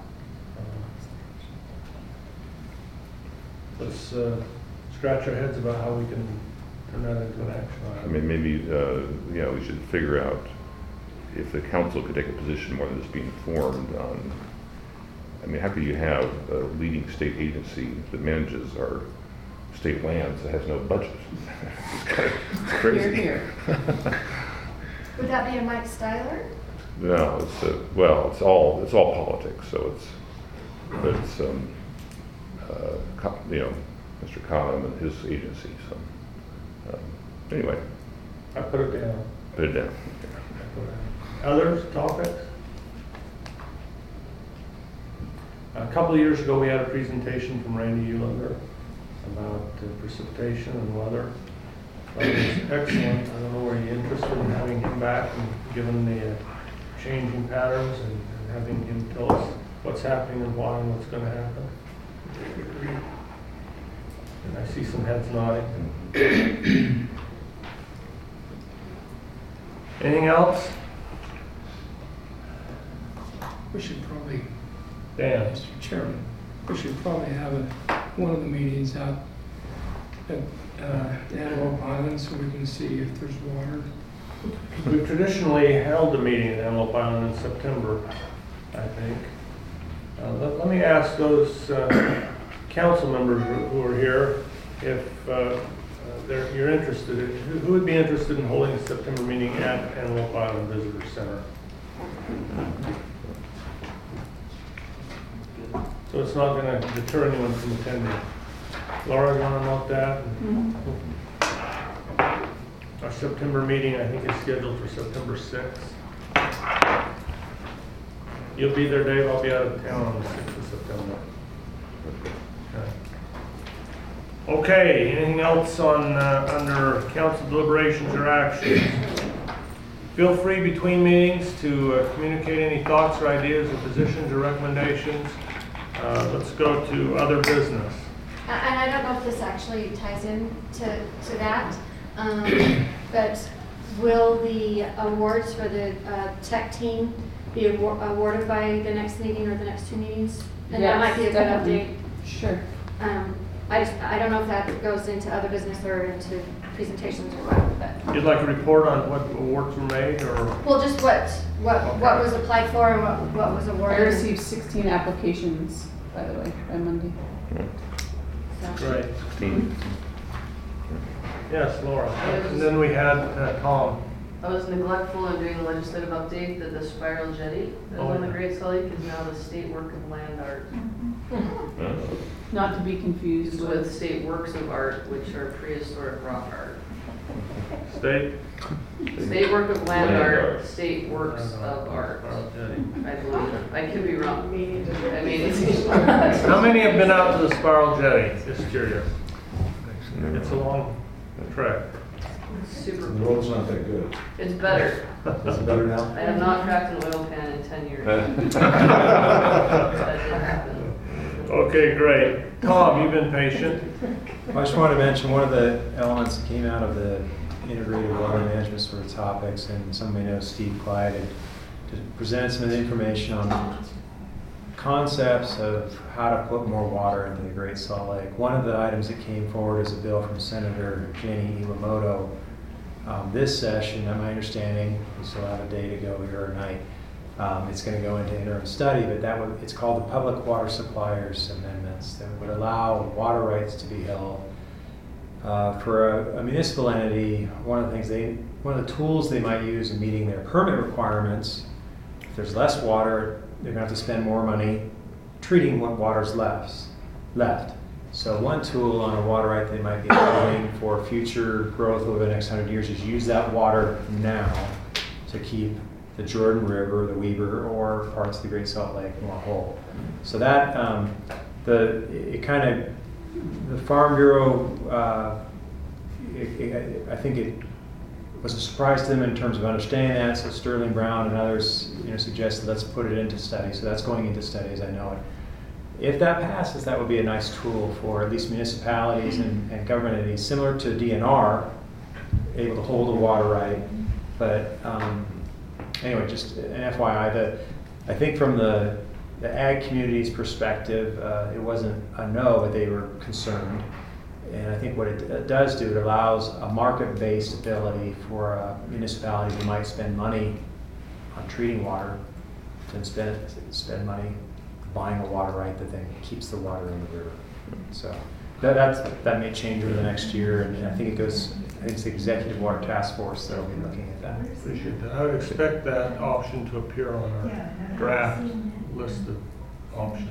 Uh, Let's uh, scratch our heads about how we can turn that into an action I item. mean, maybe uh, yeah, we should figure out if the council could take a position more than just being informed on. I mean, how could you have a leading state agency that manages our state lands that has no budget? It's kind of crazy. Here, Would that be a Mike Styler? No, it's a, well, it's all it's all politics. So it's but it's um, uh, Co- you know, Mister Cottom and his agency. So um, anyway, I put it down. put it down. Others, topics? A couple of years ago, we had a presentation from Randy Ulander about uh, precipitation and weather. That was excellent. I don't know, are you interested in having him back and given the uh, changing patterns and, and having him tell us what's happening and why and what's going to happen? And I see some heads nodding. Anything else? We should probably, Dan. Mister Chairman, we should probably have a, one of the meetings out at uh, Antelope Island so we can see if there's water. We've traditionally held a meeting at Antelope Island in September, I think. Uh, let, let me ask those uh, council members who are here if uh, uh, they're, you're interested. In, who, who would be interested in holding a September meeting at Antelope Island Visitor Center? So it's not going to deter anyone from attending. Laura, you want to note that? Mm-hmm. Our September meeting, I think, is scheduled for September sixth. You'll be there, Dave. I'll be out of town on the sixth of September. Okay. Okay. Anything else on uh, under council deliberations or actions? Feel free between meetings to uh, communicate any thoughts or ideas or positions or recommendations. Uh, let's go to other business. Uh, and I don't know if this actually ties in to, to that, um, but will the awards for the uh, tech team be award awarded by the next meeting or the next two meetings? And Yes, that might be a good definitely. update. Sure. Um, I just, I don't know if that goes into other business or into presentations or what, but. You'd like a report on what awards were made, or? Well, just what, what, Okay. what was applied for and what, what was I awarded. received sixteen applications, by the way, by Monday. So. Great. sixteen. Yes, Laura. And then we had uh, Tom. I was neglectful in doing the legislative update that the spiral jetty that Oh, was on the yeah. Great Salt Lake is now the state work of land art. Not to be confused With with state works of art, which are prehistoric rock art. State? State work of land Land art, art. state works of art. Spiral jetty. I believe. I could be wrong. I mean, it's. How many have been out to the spiral jetty? Just curious. It's a long trek. It's super. The road's not that good. It's better. Is it better now? I have not cracked an oil pan in ten years. That didn't happen. Okay, great. Tom, you've been patient. I just wanted to mention one of the elements that came out of the integrated water management sort of topics, and some may know Steve Clyde, and to present some information on concepts of how to put more water into the Great Salt Lake. One of the items that came forward is a bill from Senator Jenny Iwamoto. Um, this session, at my understanding, we still have a day to go here tonight. Um, it's going to go into interim study, but that would, it's called the Public Water Suppliers Amendments that would allow water rights to be held uh, for a, a municipal entity. One of the things they, one of the tools they might use in meeting their permit requirements. If there's less water, they're going to have to spend more money treating what water's left. Left. So one tool on a water right they might be doing for future growth over the next hundred years is use that water now to keep the Jordan River, the Weber, or parts of the Great Salt Lake more whole. So that, um, the, it kind of, the Farm Bureau, uh, it, it, I think it was a surprise to them in terms of understanding that, so Sterling Brown and others, you know, suggested let's put it into study, so that's going into study as I know it. If that passes, that would be a nice tool for at least municipalities and, and government entities, similar to D N R, able to hold a water right, but um, anyway, just an F Y I, that I think from the, the ag community's perspective, uh, it wasn't a no, but they were concerned. And I think what it, it does do, it allows a market-based ability for a municipality who might spend money on treating water to spend, spend money buying a water right that then keeps the water in the river. So that, that's, that may change over the next year, and I think it goes, I think it's the Executive Water Task Force that will be looking at that. Appreciate that. I would expect that option to appear on our draft list of options.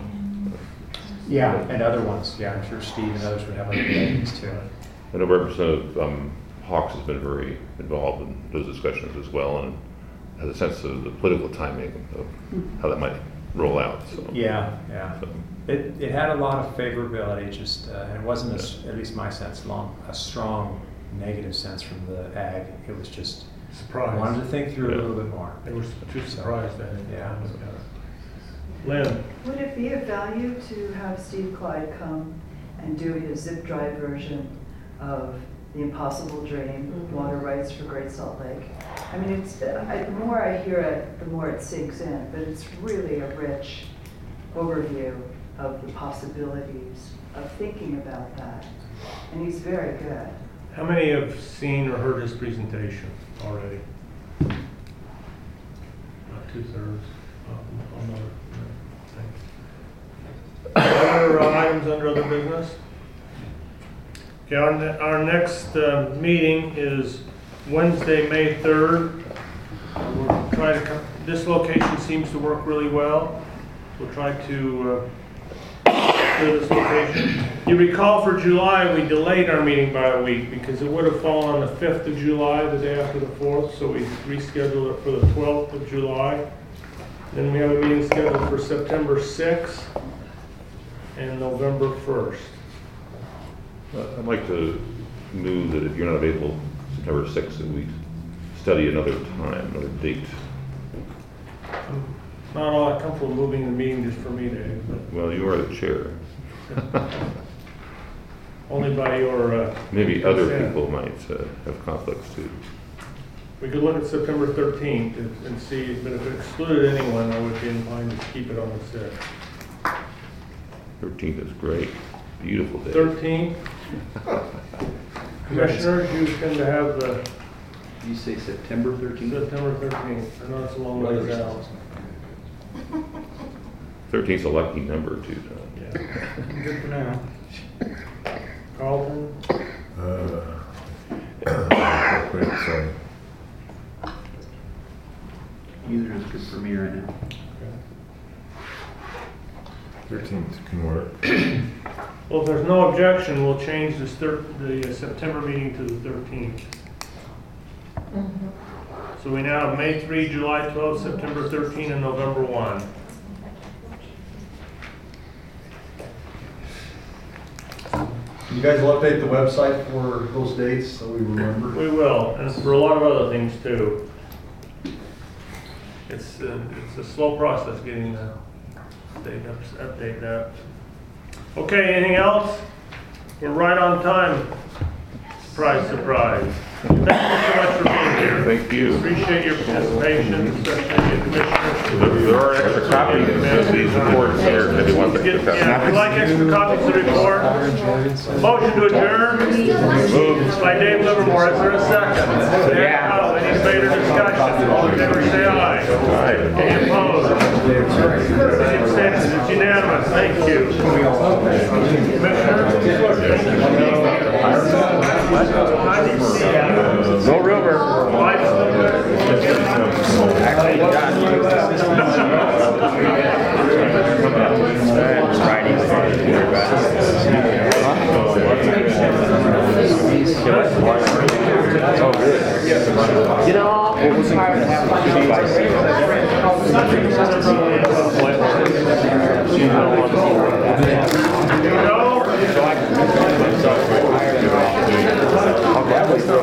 Yeah, and other ones. Yeah, I'm sure Steve and others would have other things too. I know Representative um, Hawks has been very involved in those discussions as well, and has a sense of the political timing of how that might roll out. So. Yeah, yeah. So. It, it had a lot of favorability, just, uh, and it wasn't, a, at least my sense, long, a strong negative sense from the ag. It was just, surprised. Wanted to think through yeah. a little bit more. They were too surprised at it. Yeah. Lynn? Would it be of value to have Steve Clyde come and do his zip drive version of The Impossible Dream, mm-hmm. Water Rights for Great Salt Lake? I mean, it's, I, the more I hear it, the more it sinks in, but it's really a rich overview of the possibilities of thinking about that. And he's very good. How many have seen or heard his presentation already? About two-thirds. Oh, another. Other uh, items under other business? Okay, our, ne our next uh, meeting is Wednesday, May third. Uh, we'll try to come, this location seems to work really well. We'll try to uh, clear this location. You recall for July, we delayed our meeting by a week because it would have fallen on the fifth of July, the day after the fourth, so we rescheduled it for the twelfth of July. Then we have a meeting scheduled for September sixth and November first. Uh, I'd like to move that if you're not available September sixth, that we study another time, another date. I'm not all that comfortable moving the meeting just for me, Dave. But well, you are the chair. Only by your uh, maybe other consent. People might uh, have conflicts too. We could look at September thirteenth and, and see, but if it excluded anyone, I would be inclined to keep it on the sixth. thirteenth is great. Beautiful day. thirteenth. Commissioners, you tend to have the... You say September thirteenth? September thirteenth. I know it's a long ways out. thirteenth is a lucky number too, John. Yeah. Good for now. Carlton? Uh, wait, sorry. Either is good for me right now. thirteenth can work. Well, if there's no objection, we'll change this thir the uh, September meeting to the thirteenth. Mm-hmm. So we now have May third, July twelfth, September thirteenth, and November first. You guys will update the website for those dates so we remember? We will, and for a lot of other things too. It's, uh, it's a slow process getting the date up, update that. Okay, anything else? We're right on time. Surprise, surprise. Thank you so much for being here. Thank you. Appreciate your participation, especially you commissioners. There, there are extra copies of these reports here if you want to pick up. Yeah, if you'd like extra copies of the report. Motion to adjourn. Moved by Dave Livermore. Is there a second? Yeah. Oh, any further discussion? All in favor, say aye. Aye. Any opposed? Any abstentions? It's unanimous. Thank you. No rumor. Actually, you know, it was tired of having two bicycles. So I can myself that was the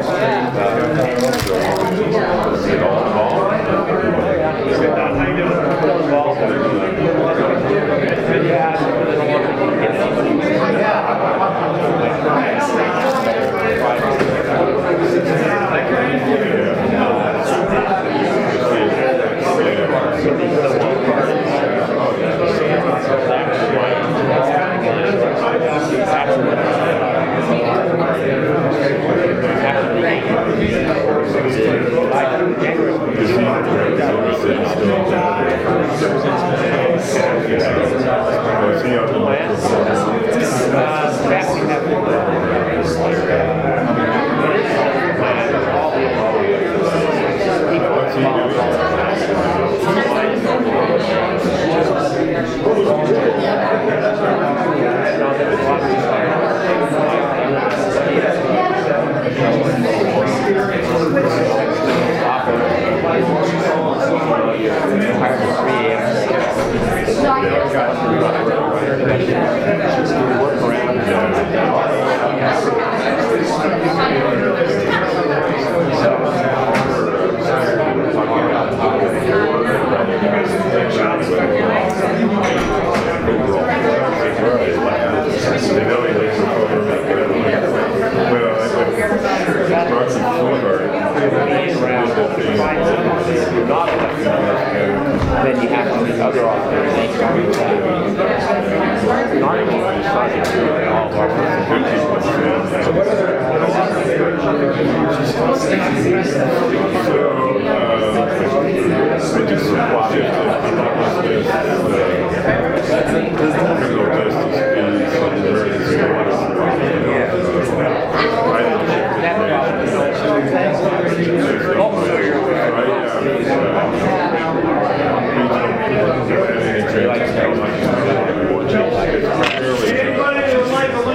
then you have to meet other organizations. Not even all of our So, uh,